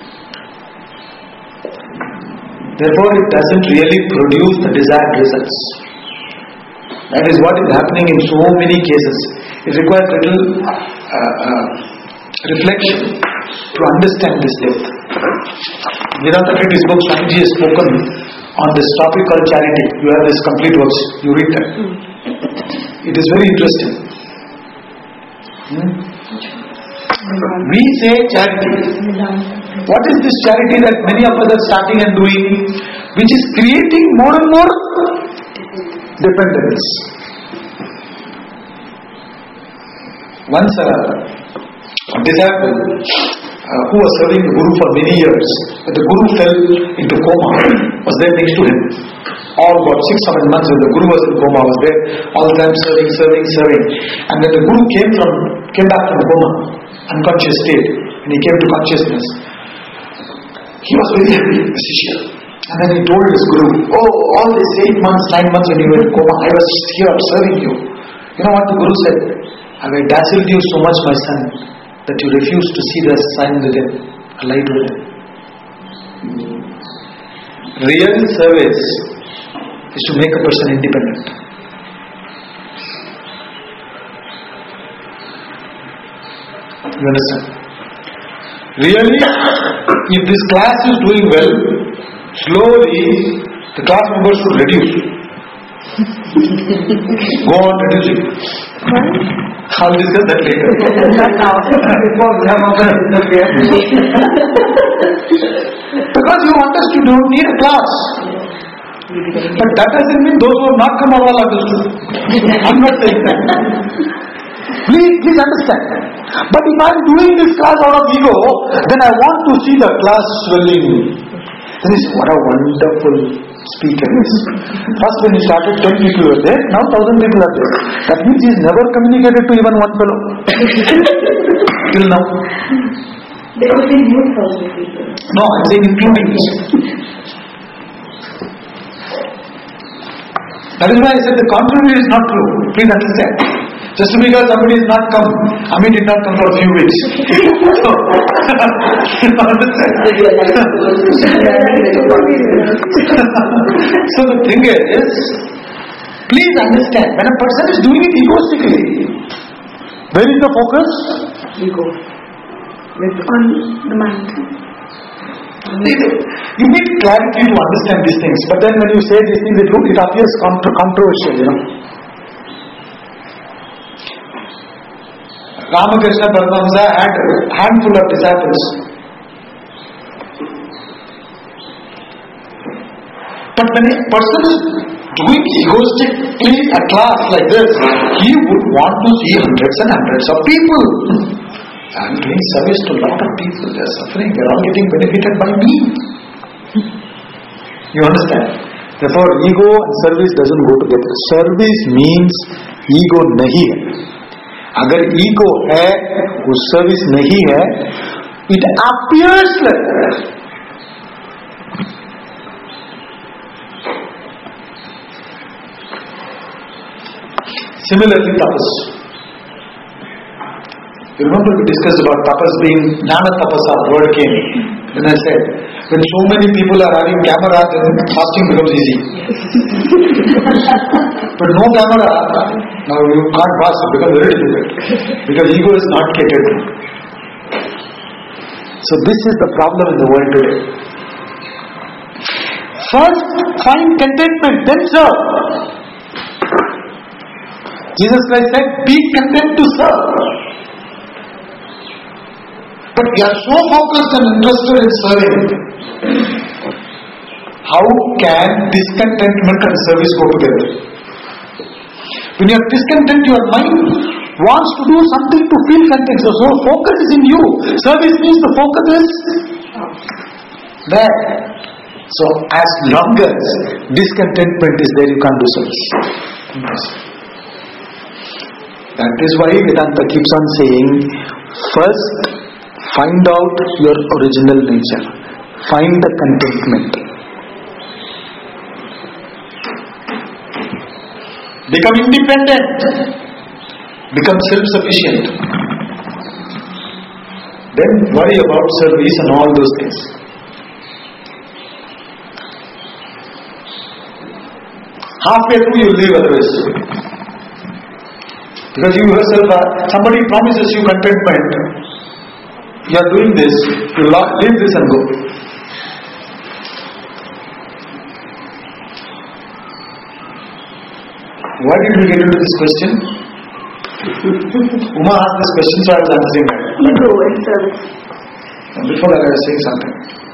Therefore, it doesn't really produce the desired results. That is what is happening in so many cases. It requires little uh, uh, reflection to understand this depth. Vedanta Kriti's book, Swamiji has spoken on this topic called charity. You have this complete works. You read that. It is very interesting. Hmm? We say charity. What is this charity that many of us are starting and doing, which is creating more and more dependence? Once a, a disciple uh, who was serving the Guru for many years, but the Guru fell into coma, was there next to him. All about six, seven months when the Guru was in coma, was there all the time serving, serving, serving. And then the Guru came from came back from coma, unconscious state, and he came to consciousness. He was very happy, the Shishya. And then he told his Guru, oh, all these eight months, nine months when you were in coma, I was here serving you. You know what the Guru said? Have I dazzled you so much, my son, that you refuse to see the sign within, a light within? Real service is to make a person independent. You understand? Really, if this class is doing well, slowly the class members should reduce. Go on reducing. I'll discuss that later. Because you understood, you don't need a class. But that doesn't mean those who have not come are all understood. I'm not saying that. Please, please understand. But if I'm doing this class out of ego, then I want to see the class swelling. Then you say, what a wonderful speaker is. First when he started, ten people were there, now thousand people are there. That means he's never communicated to even one fellow. Till now. There will be new thousand people. No, I'm saying including this. That is why I said the contrary is not true. Please understand. Just because somebody has not come, Ami did not come for a few weeks. So, understand? So the thing is, please understand, when a person is doing it egoistically, where is the focus? Ego. On the mind. You need clarity to understand these things, but then when you say these things, it, it appears contra- controversial, you know. Ramakrishna Paramahamsa had a handful of disciples. But when a person is doing egoistically a class like this, he would want to see hundreds and hundreds of people. I am doing service to a lot of people. They are suffering. They are all getting benefited by me. You understand? Therefore, ego and service doesn't go together. Service means ego nahi hai. अगर ego है, वो service नहीं है, it appears like that. Similarly, tapas. You remember we discussed about tapas being jnana tapasa, word came. Then I said, when so many people are having camera, then fasting becomes easy. But no camera, now you can't fast, it becomes very difficult. Because ego is not catered to. So this is the problem in the world today. First, find contentment, then serve. Jesus Christ said, be content to serve. But we are so focused and interested in serving. How can discontentment and service go together? When you are discontent, your mind wants to do something to feel content. So, so focus is in you. Service means the focus is there. So as long as discontentment is there, you can't do service. That is why Vedanta keeps on saying, first find out your original nature. Find the contentment. Become independent. Become self-sufficient. Then worry about service and all those things. Halfway through you leave otherwise. Because you yourself are, somebody promises you contentment. You are doing this, you leave this and go. Why did we get into this question? Uma asked this question, so I was answering that. Ego and service. Before that I was saying something.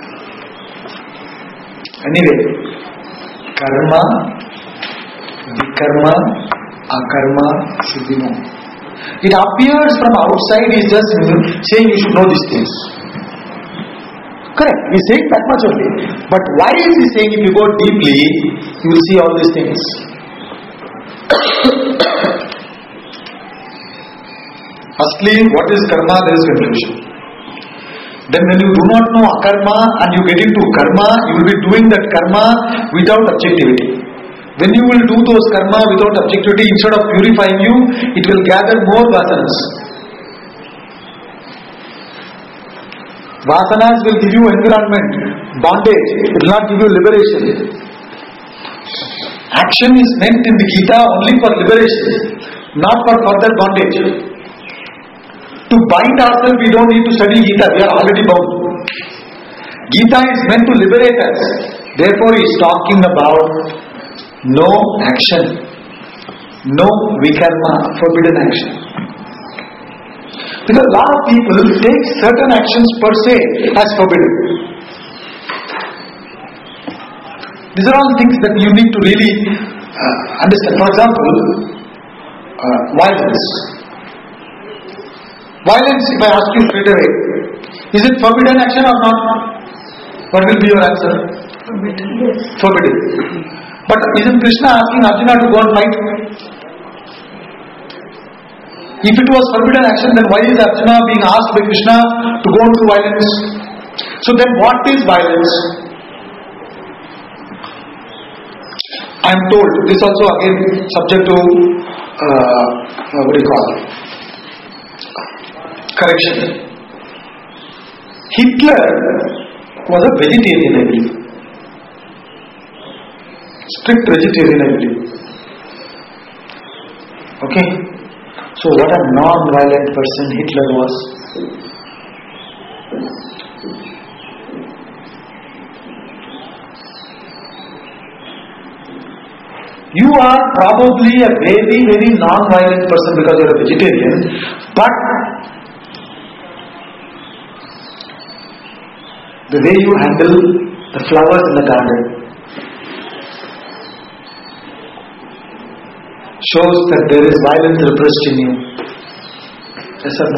Anyway, karma, vikarma, akarma should be known. It appears from outside is just saying you should know these things. Correct, he is saying that much only. But why is he saying if you go deeply, you will see all these things? Firstly, what is karma? There is confusion. Then when you do not know akarma and you get into karma, you will be doing that karma without objectivity. When you will do those karma without objectivity, instead of purifying you, it will gather more vasanas. Vasanas will give you environment, bondage. It will not give you liberation. Action is meant in the Gita only for liberation, not for further bondage. To To bind ourselves, we don't need to study Gita. We are already bound. Gita is meant to liberate us. Therefore, he is talking about no action, no vikarma, forbidden action. Because a lot of people take certain actions per se as forbidden. These are all things that you need to really uh, understand. For example, uh, violence. Violence, if I ask you straight away, is it forbidden action or not? What will be your answer? Forbidden. Yes. Forbidden. But isn't Krishna asking Arjuna to go and fight? If it was forbidden action, then why is Arjuna being asked by Krishna to go into violence? So then what is violence? I am told, this also again subject to, uh, what do you call it? Correction. Hitler was a vegetarian, I believe. Strict vegetarian, I believe. Okay? So what a non-violent person Hitler was. You are probably a very, very non-violent person because you are a vegetarian, but the way you handle the flowers in the garden shows that there is violence repressed in you. Yes or no?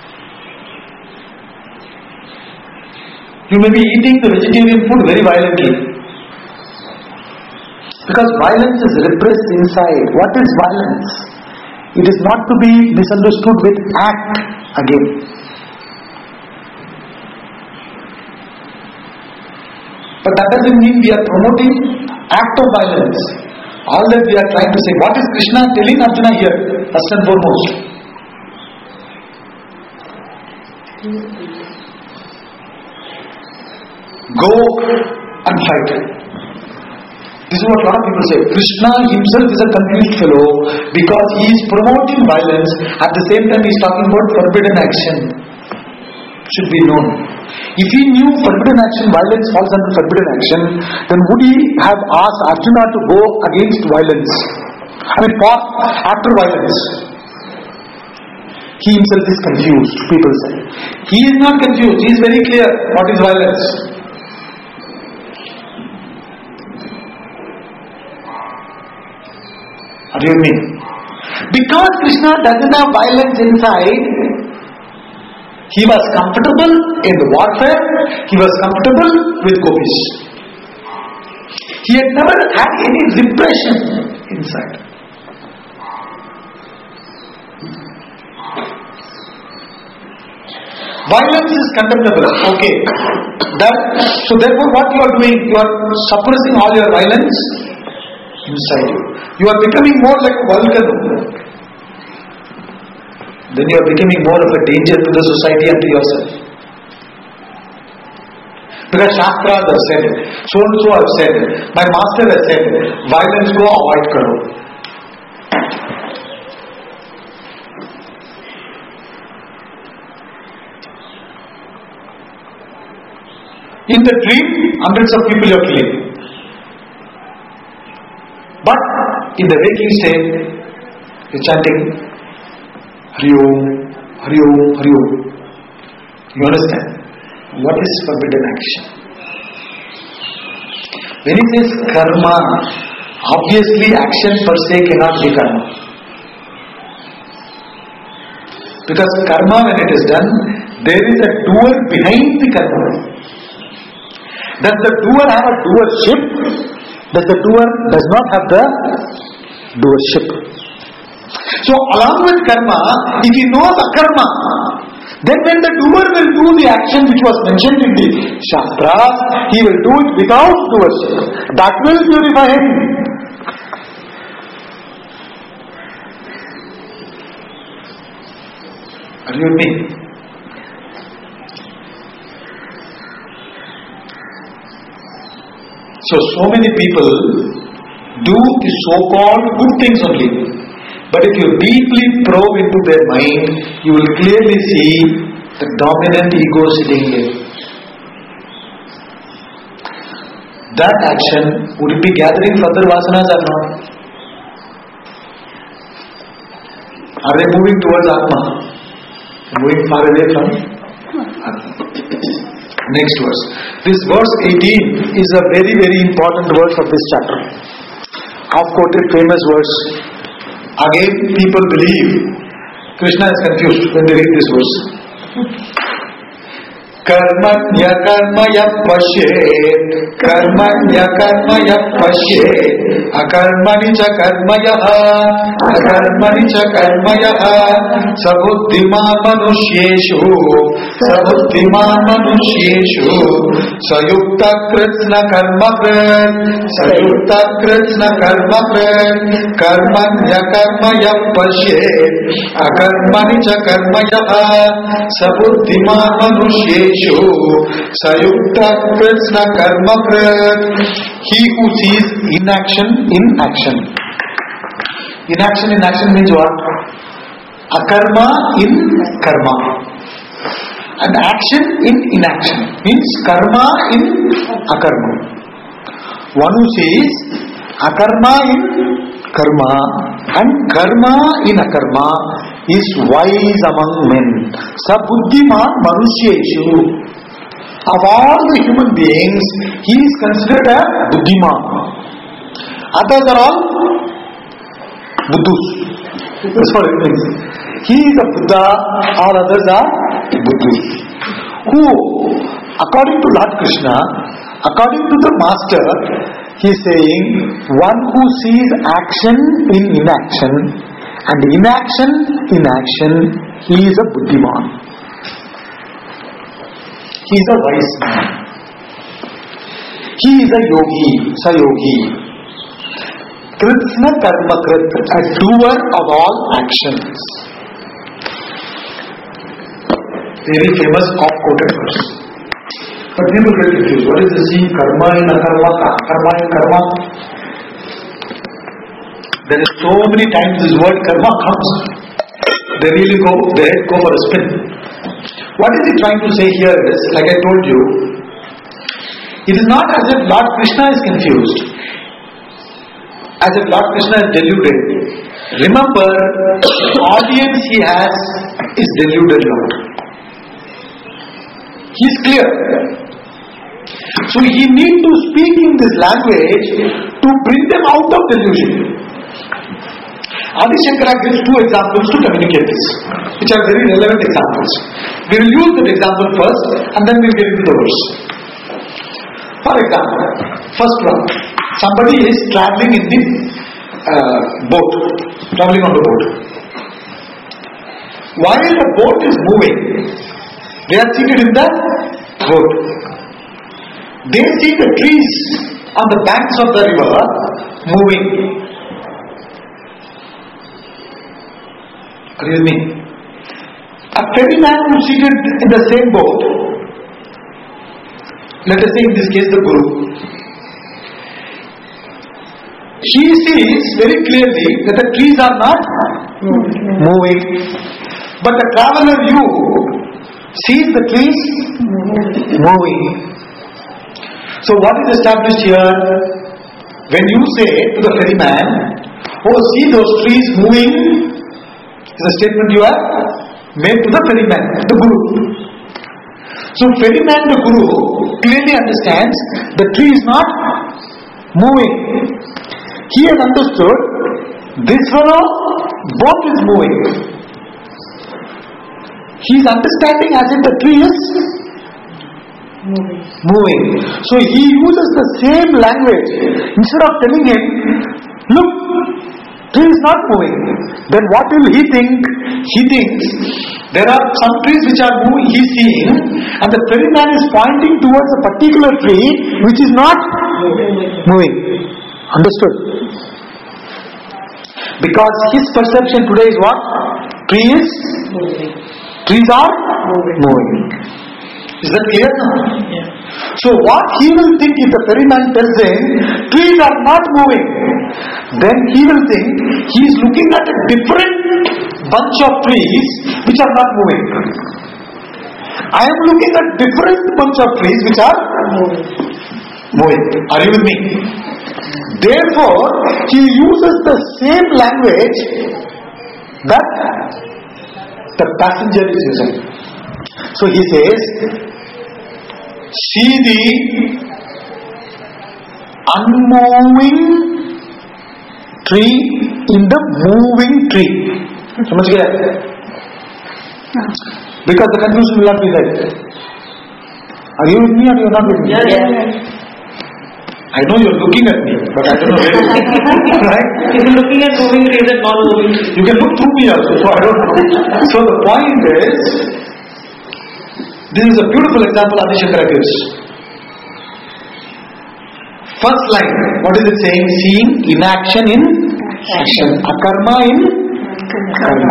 You may be eating the vegetarian food very violently. Because violence is repressed inside. What is violence? It is not to be misunderstood with act again. But that doesn't mean we are promoting act of violence. All that we are trying to say, what is Krishna telling Arjuna here, first and foremost? Go and fight. This is what a lot of people say. Krishna himself is a confused fellow because he is promoting violence. At the same time, he is talking about forbidden action. Should be known. If he knew forbidden action, violence falls under forbidden action, then would he have asked Arjuna to go against violence? I mean, for after violence. He himself is confused, people say. He is not confused. He is very clear what is violence. What do you mean? Because Krishna doesn't have violence inside, he was comfortable in the warfare, he was comfortable with gopis. He had never had any repression inside. Violence is contemptible, okay. That, so therefore what you are doing, you are suppressing all your violence inside you. You are becoming more like a volcano. Then you are becoming more of a danger to the society and to yourself. Because Shastras have said, so and so have said, my master has said, violence ko avoid karo. In the dream, hundreds of people you are killing. But in the waking state, you are chanting Hari Om, Hari Om, Hari Om. You understand? What is forbidden action? When he says karma, obviously action per se cannot be karma. Because karma, when it is done, there is a doer behind the karma. Does the doer have a doership? Does the doer does not have the doership? So along with karma, if he knows akarma, then when the doer will do the action which was mentioned in the Shastras, he will do it without doership. That will purify him. Are you with me? So, so many people do the so-called good things only. But if you deeply probe into their mind, you will clearly see the dominant ego sitting there. That action, would it be gathering further vasanas or not? Are they moving towards Atma? Moving far away from Atma. Next verse. This verse eighteen is a very very important verse of this chapter. I've quoted famous verse. Again, people believe Krishna is confused when they read this verse. Karmanya karmaya pashet, karmanya karmaya pashet, akarmani cha karmaya, akarmani cha karmaya, sabuddhiman manusyeshu, sabuddhiman manusyeshu, sayukta kritsna karma krit, sayukta kritsna karma krit, karmanya karmaya pashet, akarmani cha karmaya, sabuddhiman manusyeshu, Sayukta Krishna Karma Krit. He who sees inaction in action. Inaction in action means what? Akarma in karma. And action in inaction means karma in akarma. One who sees akarma in karma and karma in akarma is wise among men. Sabuddhiman manusyeshu. Of all the human beings, he is considered a buddhiman. Others are all buddhus. That's what it means. He is a Buddha, all others are buddhus. Who, according to Lord Krishna, according to the Master, he is saying, one who sees action in inaction, and inaction in action, he is a buddhiman. He is a wise man. He is a yogi, sayogi. Kritsna karma krit, a doer of all actions. Very famous oft-quoted verse. But people get confused. What is this? See, karma in akarma, karma in karma. There is so many times this word karma comes. They really go, they go for a spin. What is he trying to say here is, like I told you, it is not as if Lord Krishna is confused, as if Lord Krishna is deluded. Remember, the audience he has is deluded Lord. He is clear. So he needs to speak in this language to bring them out of delusion. Adi Shankara gives two examples to communicate this, which are very relevant examples. We will use that example first and then we will get into the verse. For example, first one, somebody is travelling in the uh, boat, travelling on the boat. While the boat is moving, they are seated in the boat. They see the trees on the banks of the river moving. Are you with me? A ferryman who is seated in the same boat, let us say in this case the Guru, he sees very clearly that the trees are not moving, but the traveller you sees the trees moving. So what is established here? When you say to the ferryman, oh, see those trees moving, is a statement you have made to the ferryman, the Guru. So ferryman, the Guru, clearly understands the tree is not moving. He has understood this fellow, boat is moving. He is understanding as if the tree is moving. moving. So he uses the same language. Instead of telling him, look, tree is not moving, then what will he think? He thinks there are some trees which are moving, he is seeing, and the ferryman is pointing towards a particular tree which is not moving. Understood? Because his perception today is what? Trees, trees are moving. Is that clear now? Yeah. So what he will think if the ferryman tells him, trees are not moving, then he will think he is looking at a different bunch of trees which are not moving. I am looking at different bunch of trees which are moving. Are you with me? Therefore, he uses the same language that the passenger is using. So he says, see the unmoving tree in the moving tree. समझ गया? Because the confusion will not be there. Are you with me or you are not with me? Yeah, yeah. I know you are looking at me, but I don't know where you are. Right? If you're looking at moving trees and not moving trees. You can look through me also, so I don't know. So the point is, this is a beautiful example Adi Shankara gives. First line, what is it saying? Seeing inaction in action. Akarma in karma.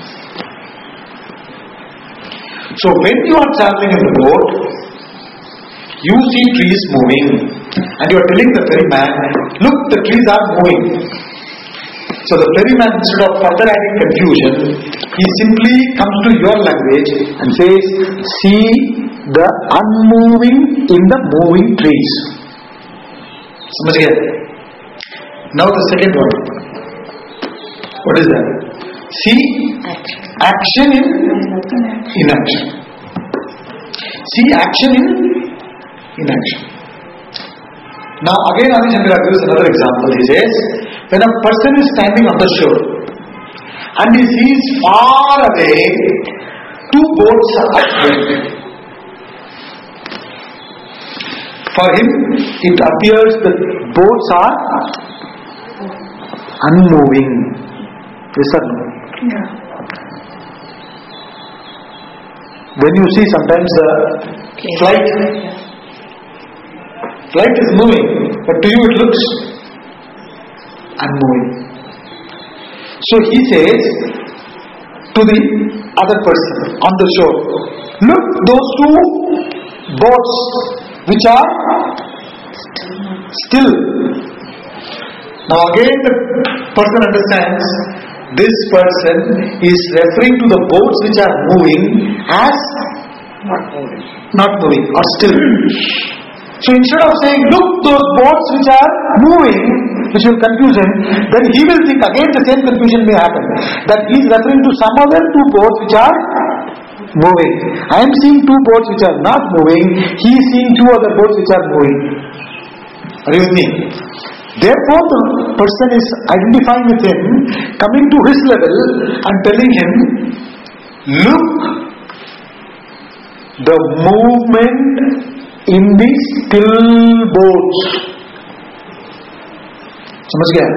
So when you are traveling in the boat, you see trees moving and you are telling the ferryman, look, the trees are moving. So the ferryman, instead of further adding confusion, he simply comes to your language and says, see the unmoving in the moving trees. समझ गया? Now the second one. What is that? See action in inaction. See action in inaction. Now again Adi Shankara gives another example. He says, when a person is standing on the shore and he sees far away two boats are moving. For him, it appears that boats are unmoving. Yes or no? Yeah. When you see sometimes the Okay. flight, flight is moving, but to you it looks unmoving. So he says to the other person on the shore, look, those two boats which are still. Now again the person understands this person is referring to the boats which are moving as Not moving. not moving or still. So instead of saying, look, those boats which are moving, which will confuse him, then he will think again the same confusion may happen. That he is referring to some other two boats which are moving. I am seeing two boats which are not moving. He is seeing two other boats which are moving. Are you with me? Therefore, the person is identifying with him, coming to his level and telling him, look, the movement in the still boats. समझ गया?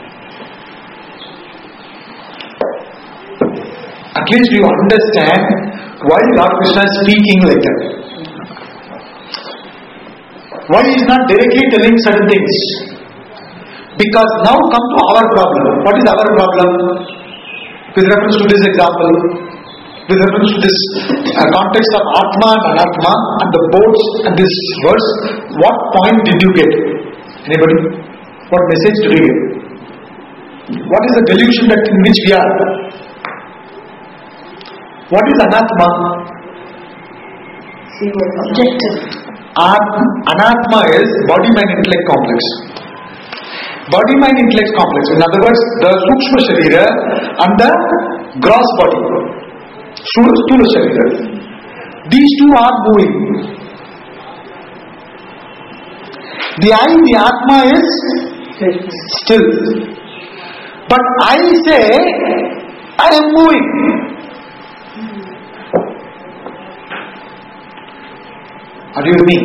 At least you understand why Lord Krishna is speaking like that. Why he is not directly telling certain things? Because now come to our problem. What is our problem? With reference to this example, with reference to this uh, context of Atma and Anatma and the boats and this verse, what point did you get? Anybody? What message did you get? What is the delusion that in which we are? What is Anatma? Objective. Anatma is body-mind-intellect complex. Body-mind-intellect complex. In other words, the Sukshma Sharira and the gross body. Sthula Sharira. These two are moving. The I, the Atma is still. But I say, I am moving. Are you with me?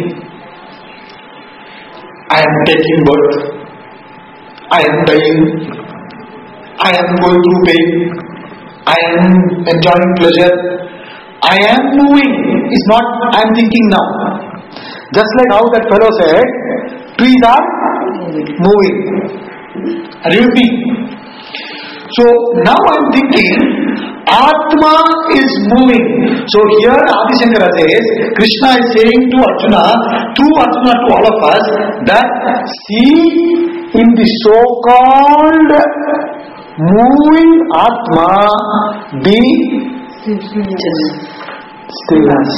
I am taking birth. I am dying. I am going through pain. I am enjoying pleasure. I am moving. It's not I am thinking now. Just like how that fellow said, trees are moving. Are you with me? So now I am thinking, Atma is moving. So here Adi Shankara says, Krishna is saying to Arjuna, through Arjuna to all of us, that see in the so-called moving Atma, the stillness.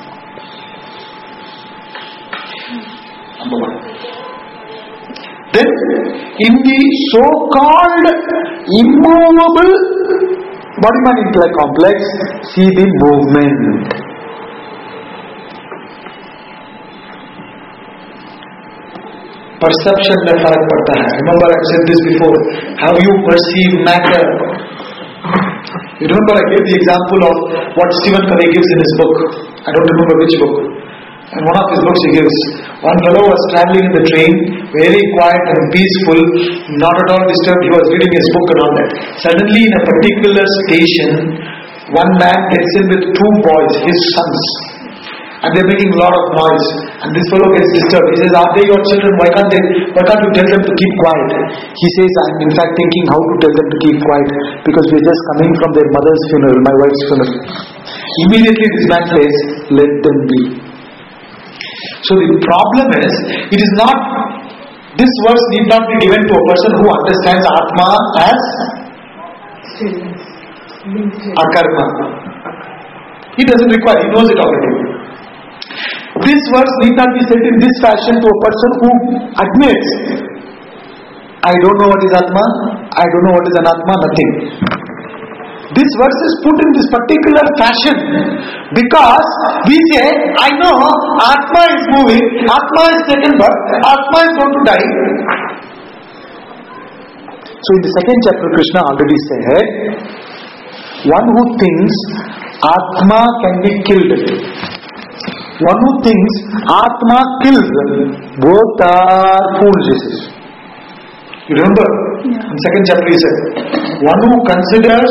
Number one. Then, in the so-called immovable body-mind intellect complex, see the movement. Perception में फर्क पड़ता है. Remember I said this before. How you perceive matter. You remember I gave the example of what Stephen Covey gives in his book. I don't remember which book. In one of his books he gives, one fellow was traveling in the train, very quiet and peaceful, not at all disturbed. He was reading his book and all that. Suddenly in a particular station, one man gets in with two boys, his sons. And they're making a lot of noise. And this fellow gets disturbed. He says, are they your children? Why can't they, why can't you tell them to keep quiet? He says, I'm in fact thinking how to tell them to keep quiet. Because we're just coming from their mother's funeral, my wife's funeral. Immediately this man says, let them be. So the problem is, it is not, this verse need not be given to a person who understands Atma as Akarma. He doesn't require, he knows it already. This verse need not be said in this fashion to a person who admits, I don't know what is Atma, I don't know what is Anatma, nothing. This verse is put in this particular fashion because we say, I know Atma is moving, Atma is taken birth, Atma is going to die. So in the second chapter Krishna already said, one who thinks Atma can be killed, one who thinks Atma kills, both are fools. You remember? Yeah. In second chapter he said, one who considers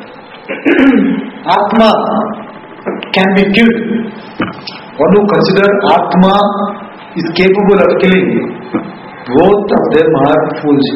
Atma can be killed, one who considers Atma is capable of killing, both of them are fools.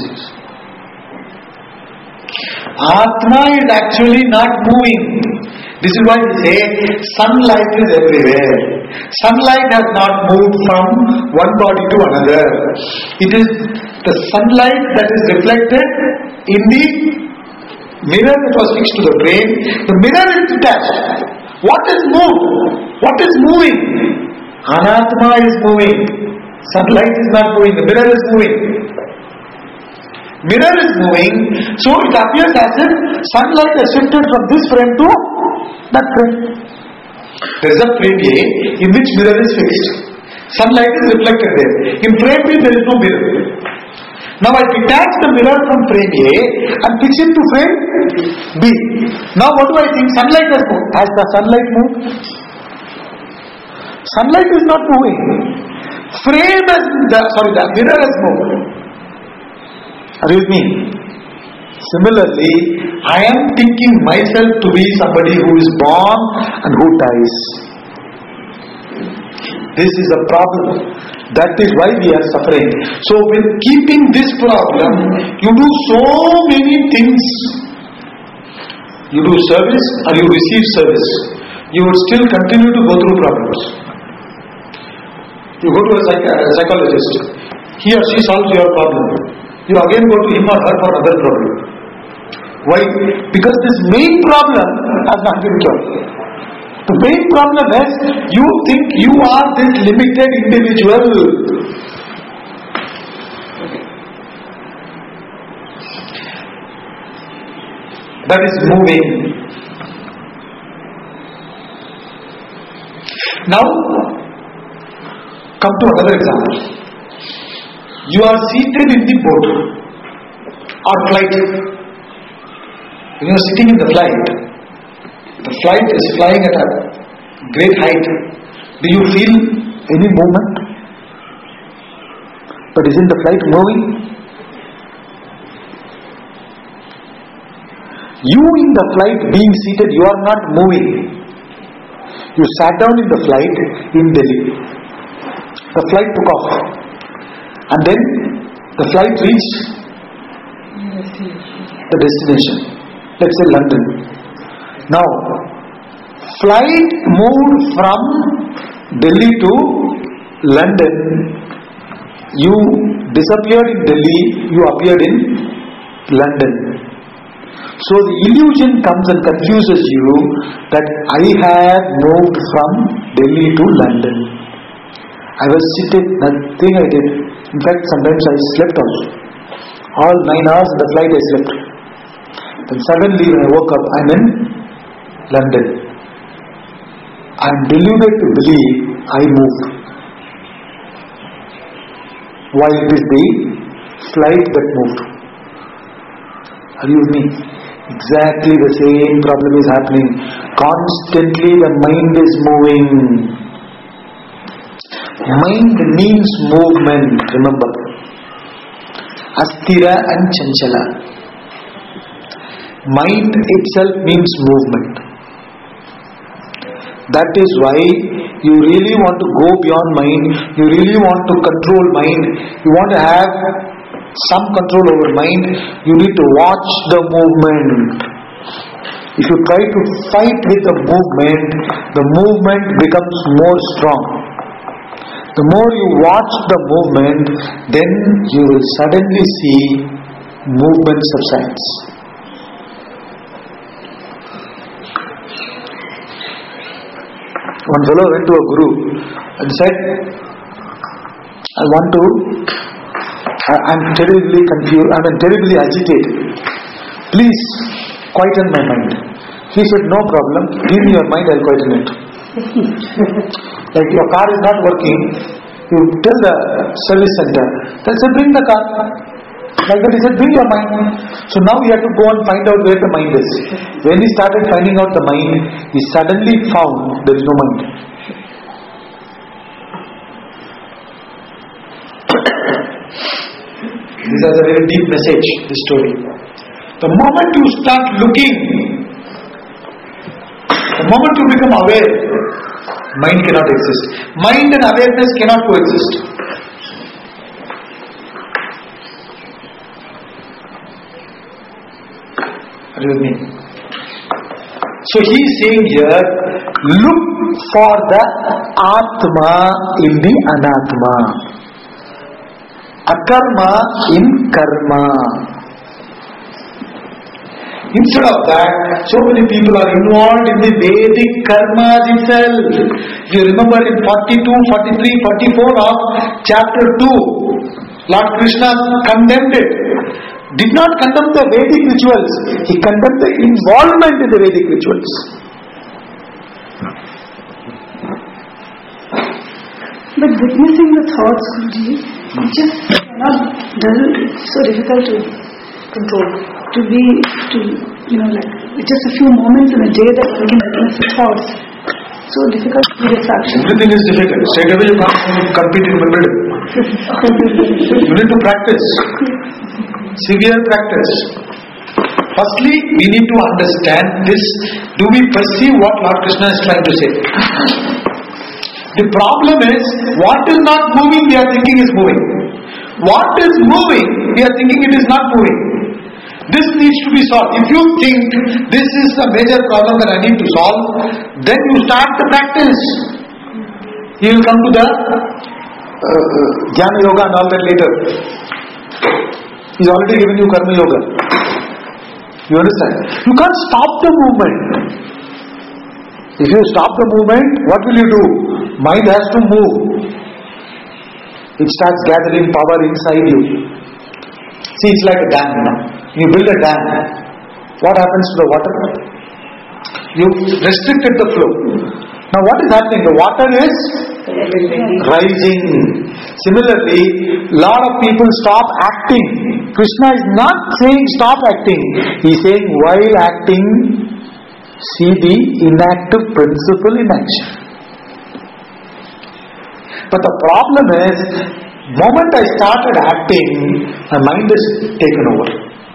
Atma is actually not moving. This is why we say sunlight is everywhere. Sunlight has not moved from one body to another. It is the sunlight that is reflected in the mirror that was fixed to the brain. The mirror is detached. What is moved? What is moving? Anatma is moving. Sunlight is not moving. The mirror is moving. Mirror is moving, so it appears as if sunlight has shifted from this frame to that frame. There is a frame A in which mirror is fixed. Sunlight is reflected there. In frame B there is no mirror. Now I detach the mirror from frame A and fix it to frame B. Now what do I think? Sunlight has moved. Has the sunlight moved? Sunlight is not moving. Frame has, the, sorry, the mirror has moved. Are you with me? Similarly, I am thinking myself to be somebody who is born and who dies. This is a problem. That is why we are suffering. So with keeping this problem, you do so many things. You do service or you receive service. You would still continue to go through problems. You go to a, psych- a psychologist. He or she solves your problem. You again go to him or her for another problem. Why? Because this main problem has not been cured. The main problem is you think you are this limited individual. That is moving. Now, come to another example. You are seated in the boat or flight. When you are sitting in the flight, the flight is flying at a great height. Do you feel any movement? But isn't the flight moving? You in the flight being seated, you are not moving. You sat down in the flight in Delhi. The flight took off. And then the flight reached the destination. Let's say London. Now, flight moved from Delhi to London. You disappeared in Delhi, you appeared in London. So the illusion comes and confuses you that I have moved from Delhi to London. I was sitting, nothing I did. In fact, sometimes I slept also. All nine hours in the flight I slept. Then suddenly when I woke up, I'm in London. I'm deluded to believe I moved. While it is the flight that moved. Are you with me? Exactly the same problem is happening. Constantly the mind is moving. Mind means movement, remember. Astira and Chanchala. Mind itself means movement. That is why you really want to go beyond mind, you really want to control mind, you want to have some control over mind, you need to watch the movement. If you try to fight with the movement, the movement becomes more strong. The more you watch the movement, then you will suddenly see movement subsides. One fellow went to a guru and said, I want to, I am terribly confused, I am terribly agitated. Please quieten my mind. He said, no problem, give me your mind, I will quieten it. Like your car is not working, you tell the service center, they say bring the car. Like that he said, bring your mind. So now he had to go and find out where the mind is. When he started finding out the mind, he suddenly found there is no mind. This has a very deep message, this story. The moment you start looking, the moment you become aware, mind cannot exist. Mind and awareness cannot coexist. Are you with me? So he is saying here, look for the Atma in the Anatma. Akarma in Karma. Instead of that, so many people are involved in the Vedic karmas itself. You remember in forty-two, forty-three, forty-four of chapter two, Lord Krishna condemned it. Did not condemn the Vedic rituals. He condemned the involvement in the Vedic rituals. But witnessing the thoughts, Guruji, it just cannot, doesn't, it's so difficult to control. To be, to, you know, like, just a few moments in a day that one can witness the thoughts. So difficult to be distraction. Everything is difficult. Straight away you can't compete in Wimbledon. You need to practice. Severe practice. Firstly, we need to understand this. Do we perceive what Lord Krishna is trying to say? The problem is, what is not moving, we are thinking is moving. What is moving, we are thinking it is not moving. This needs to be solved. If you think this is a major problem that I need to solve, then you start the practice. You will come to the uh, Jnana Yoga and all that later. He's already given you Karma Yoga. You understand? You can't stop the movement. If you stop the movement, what will you do? Mind has to move. It starts gathering power inside you. See, it's like a dam, you know. You build a dam. What happens to the water? You restricted the flow. Now what is happening? The water is rising. Similarly, lot of people stop acting. Krishna is not saying stop acting. He is saying while acting, see the inactive principle in action. But the problem is, moment I started acting, my mind is taken over.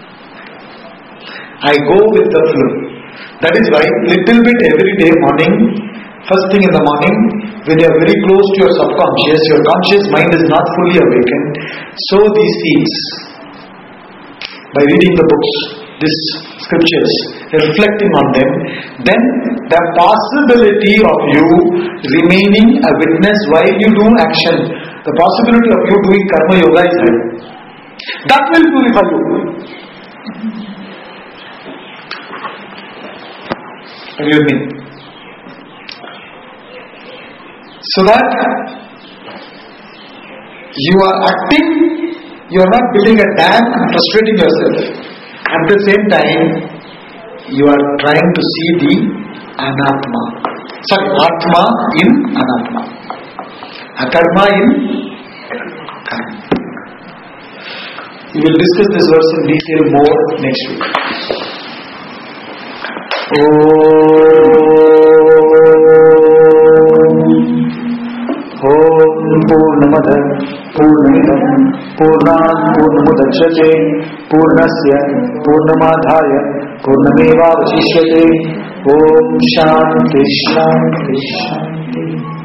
I go with the flow. That is why little bit every day morning, first thing in the morning, when you are very close to your subconscious, your conscious mind is not fully awakened, sow these seeds. By reading the books, these scriptures, reflecting on them, then the possibility of you remaining a witness while you do action, the possibility of you doing karma yoga is high. That will purify you. Are you with me? So that you are acting, you are not building a dam and frustrating yourself. At the same time, you are trying to see the anatma. Sorry, atma in anatma. Akarma in karma. We will discuss this verse in detail more next week. Om Purnamada Purnamidam Purnat Purnamudachyate Purnasya Purnamadhaya Purnameva Vasishyate Om Shanti Shanti Shanti.